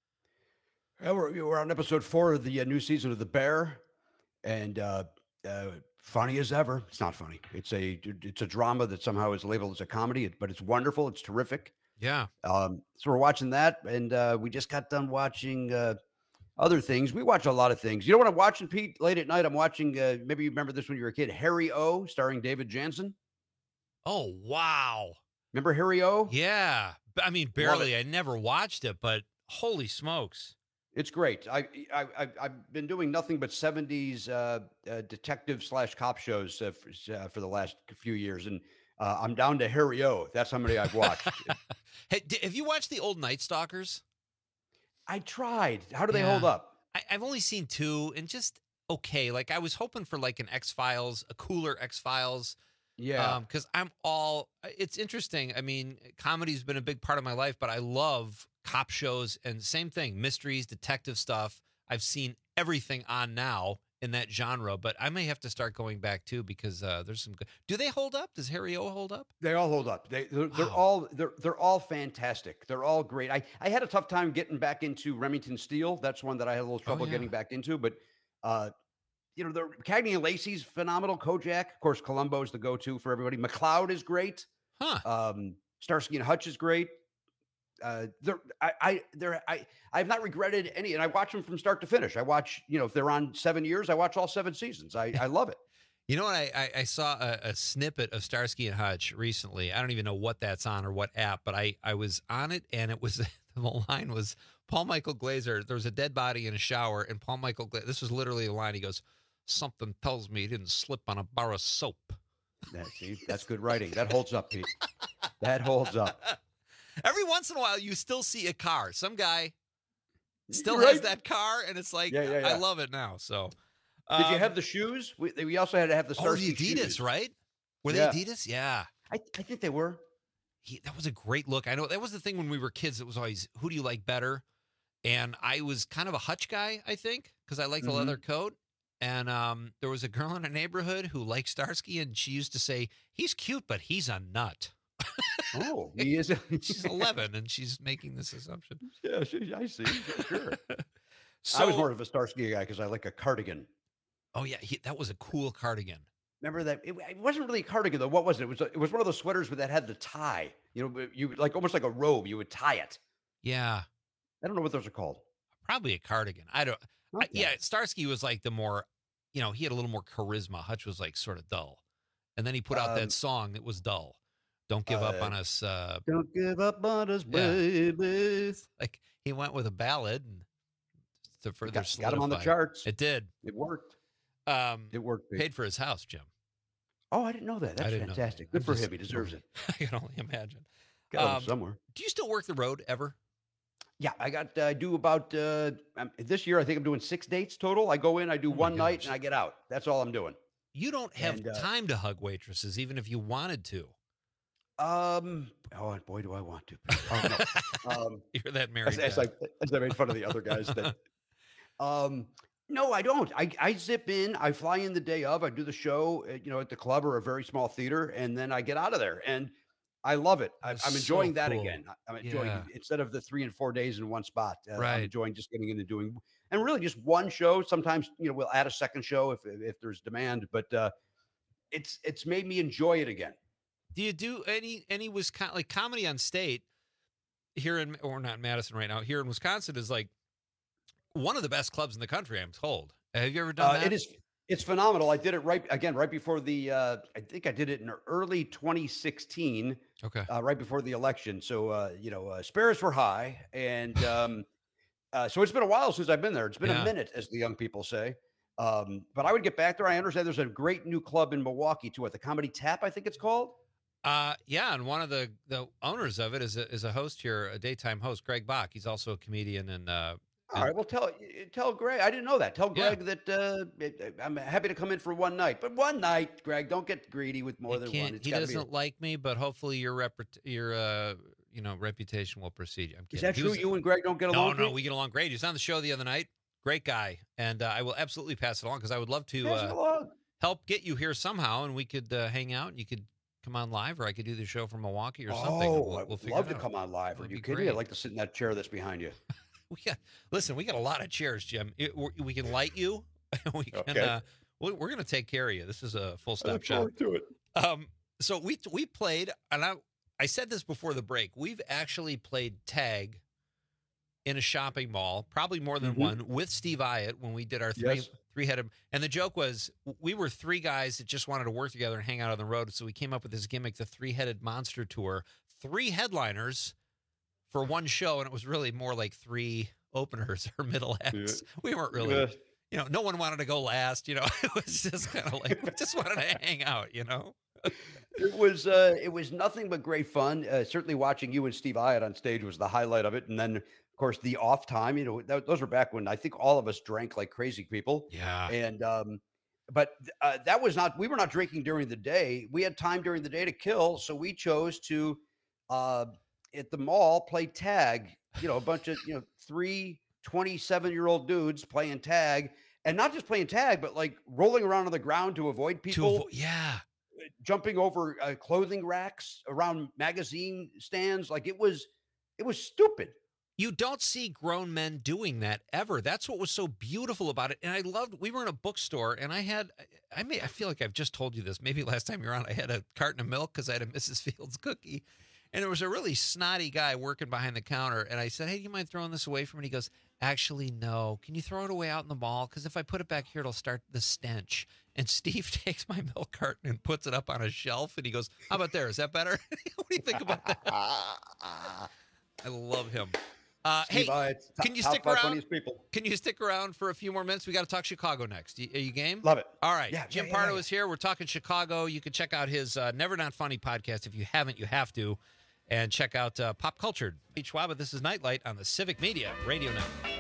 We're on episode 4 of the new season of The Bear, and funny as ever. It's not funny. It's a drama that somehow is labeled as a comedy, but it's wonderful. It's terrific. Yeah. So we're watching that, and we just got done watching other things. We watch a lot of things. You know what I'm watching, Pete? Late at night, I'm watching, maybe you remember this when you were a kid, Harry O, starring David Jansen. Oh, wow. Remember Harry O? Yeah. I mean, barely. I never watched it, but holy smokes. It's great. I've been doing nothing but 70s detective / cop shows for the last few years, and I'm down to Harry O. That's how many I've watched. Hey, have you watched the old Night Stalkers? I tried. How do they hold up? I've only seen 2, and just okay. Like, I was hoping for like an X-Files, a cooler X-Files. Yeah. Because it's interesting. I mean, comedy's been a big part of my life, but I love cop shows, and same thing, mysteries, detective stuff. I've seen everything on now in that genre, but I may have to start going back too, because there's some good. Do they hold up? Does Harry O hold up? They all hold up. They're all fantastic. They're all great. I had a tough time getting back into Remington Steele. That's one that I had a little trouble getting back into, but the Cagney and Lacey's phenomenal. Kojak, of course, Columbo's the go-to for everybody. McCloud is great. Starsky and Hutch is great. I've not regretted any, and I watch them from start to finish. I watch, if they're on 7 years, I watch all 7 seasons. I love it. You know what? I saw a snippet of Starsky and Hutch recently. I don't even know what that's on or what app, but I was on it, and it was the line was Paul Michael Glaser. There was a dead body in a shower, and Paul Michael Glaser. This was literally a line. He goes, "Something tells me he didn't slip on a bar of soap." See, that's good writing. That holds up, Pete. That holds up. Every once in a while, you still see a car. Some guy still has that car, and it's like, I love it now. So, did you have the shoes? We also had to have the Starsky the Adidas, shoes. Right? Were they Adidas? Yeah. I think they were. That was a great look. I know that was the thing when we were kids. It was always, who do you like better? And I was kind of a Hutch guy, I think, because I liked the leather coat. And there was a girl in our neighborhood who liked Starsky, and she used to say, he's cute, but he's a nut. Oh, he is. She's 11, and she's making this assumption. Yeah, I see. Sure. So, I was more of a Starsky guy because I like a cardigan. Oh yeah, that was a cool cardigan. Remember that? It wasn't really a cardigan though. What was it? It was one of those sweaters that had the tie. You like almost like a robe. You would tie it. Yeah. I don't know what those are called. Probably a cardigan. I don't. Yeah, Starsky was like the more, he had a little more charisma. Hutch was like sort of dull, and then he put out that song that was dull. Don't give up on us. Don't give up on us, baby. Like he went with a ballad and to further got him on the charts. It did. It worked. It worked. Paid for his house, Jim. Oh, I didn't know that. That's fantastic. Good for him. He deserves it. I can only imagine. Got him somewhere. Do you still work the road ever? Yeah, I do about this year. I think I'm doing 6 dates total. I go in, I do one night, and I get out. That's all I'm doing. You don't have time to hug waitresses, even if you wanted to. Oh boy, do I want to! Oh, no. You're that married. As I made fun of the other guys. That, no, I don't. I zip in. I fly in the day of. I do the show, at the club or a very small theater, and then I get out of there. And I love it. I'm enjoying that again. I'm enjoying it instead of the 3 and 4 days in one spot. I'm enjoying just getting in and doing, and really just one show. Sometimes we'll add a second show if there's demand, but it's made me enjoy it again. Do you do any Wisconsin, like Comedy on State here or not in Madison right now? Here in Wisconsin is like one of the best clubs in the country, I'm told. Have you ever done that? It's phenomenal. I did it right before the. I think I did it in early 2016. Okay. Right before the election. So spirits were high, and so it's been a while since I've been there. It's been a minute, as the young people say. But I would get back there. I understand there's a great new club in Milwaukee too, at the Comedy Tap, I think it's called. Yeah, and one of the owners of it is a host here, a daytime host, Greg Bach. He's also a comedian and. All right. Well, tell Greg. I didn't know that. Tell Greg that I'm happy to come in for one night, but one night, Greg. Don't get greedy with more than one. He doesn't like me, but hopefully your reputation will precede you. I'm kidding. Is that true? You and Greg don't get along? No, we get along great. He was on the show the other night. Great guy, and I will absolutely pass it along because I would love to help get you here somehow, and we could hang out. And you could come on live, or I could do the show from Milwaukee or something. We'll love to come on live. Are you kidding me? I'd like to sit in that chair that's behind you. We got a lot of chairs, Jim. We can light you. We can. We're going to take care of you. This is a full stop shop. Look forward to it. So we played, and I said this before the break. We've actually played tag in a shopping mall, probably more than one, with Steve Iott when we did our three-headed. And the joke was we were 3 guys that just wanted to work together and hang out on the road. So we came up with this gimmick, the 3-headed monster tour. 3 headliners for one show, and it was really more like 3 openers or middle acts. We weren't really, no one wanted to go last. It was just kind of like we just wanted to hang out. It was nothing but great fun. Certainly watching you and Steve Iott on stage was the highlight of it, and then of course the off time. Those were back when I think all of us drank like crazy people. Yeah, and but that was not. We were not drinking during the day. We had time during the day to kill, so we chose to. At the mall, play tag, a bunch of, 3 27-year-old dudes playing tag, and not just playing tag, but like rolling around on the ground to avoid people. Jumping over clothing racks around magazine stands. Like it was stupid. You don't see grown men doing that ever. That's what was so beautiful about it. And I loved, we were in a bookstore and I feel like I've just told you this. Maybe last time you were on, I had a carton of milk because I had a Mrs. Fields cookie. And there was a really snotty guy working behind the counter. And I said, hey, do you mind throwing this away from me? And he goes, actually, no. Can you throw it away out in the mall? Because if I put it back here, it'll start the stench. And Steve takes my milk carton and puts it up on a shelf. And he goes, how about there? Is that better? What do you think about that? I love him. Hey, can you stick around? Can you stick around for a few more minutes? We got to talk Chicago next. Are you game? Love it. All right. Jim Pardo is here. We're talking Chicago. You can check out his Never Not Funny podcast. If you haven't, you have to. And check out Pop Cultured. Pete Schwab, this is Nightlight on the Civic Media Radio Network.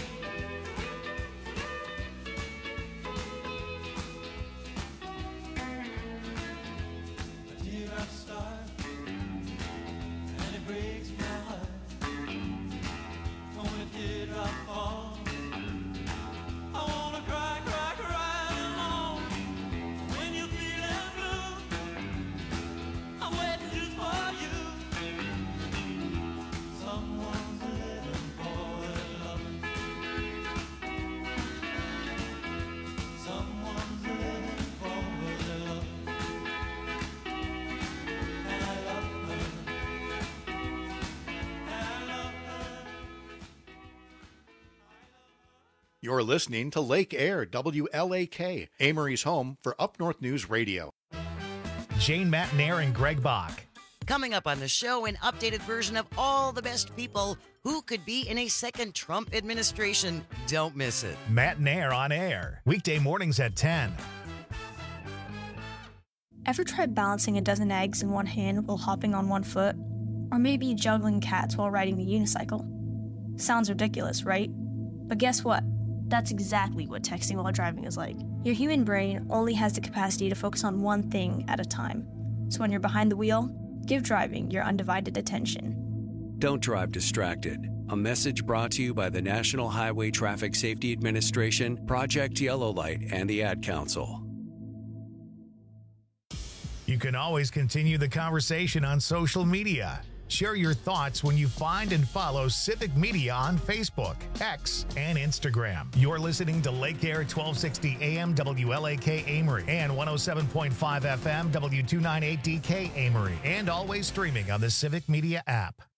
You're listening to Lake Air, WLAK, Amory's home for Up North News Radio. Jane Matnair and Greg Bach. Coming up on the show, an updated version of all the best people who could be in a second Trump administration. Don't miss it. Matnair on air, weekday mornings at 10. Ever tried balancing a dozen eggs in one hand while hopping on one foot? Or maybe juggling cats while riding the unicycle? Sounds ridiculous, right? But guess what? That's exactly what texting while driving is like. Your human brain only has the capacity to focus on one thing at a time. So when you're behind the wheel, give driving your undivided attention. Don't drive distracted. A message brought to you by the National Highway Traffic Safety Administration, Project Yellow Light, and the Ad Council. You can always continue the conversation on social media. Share your thoughts when you find and follow Civic Media on Facebook, X, and Instagram. You're listening to Lake Air 1260 AM WLAK Amory and 107.5 FM W298DK Amory, and always streaming on the Civic Media app.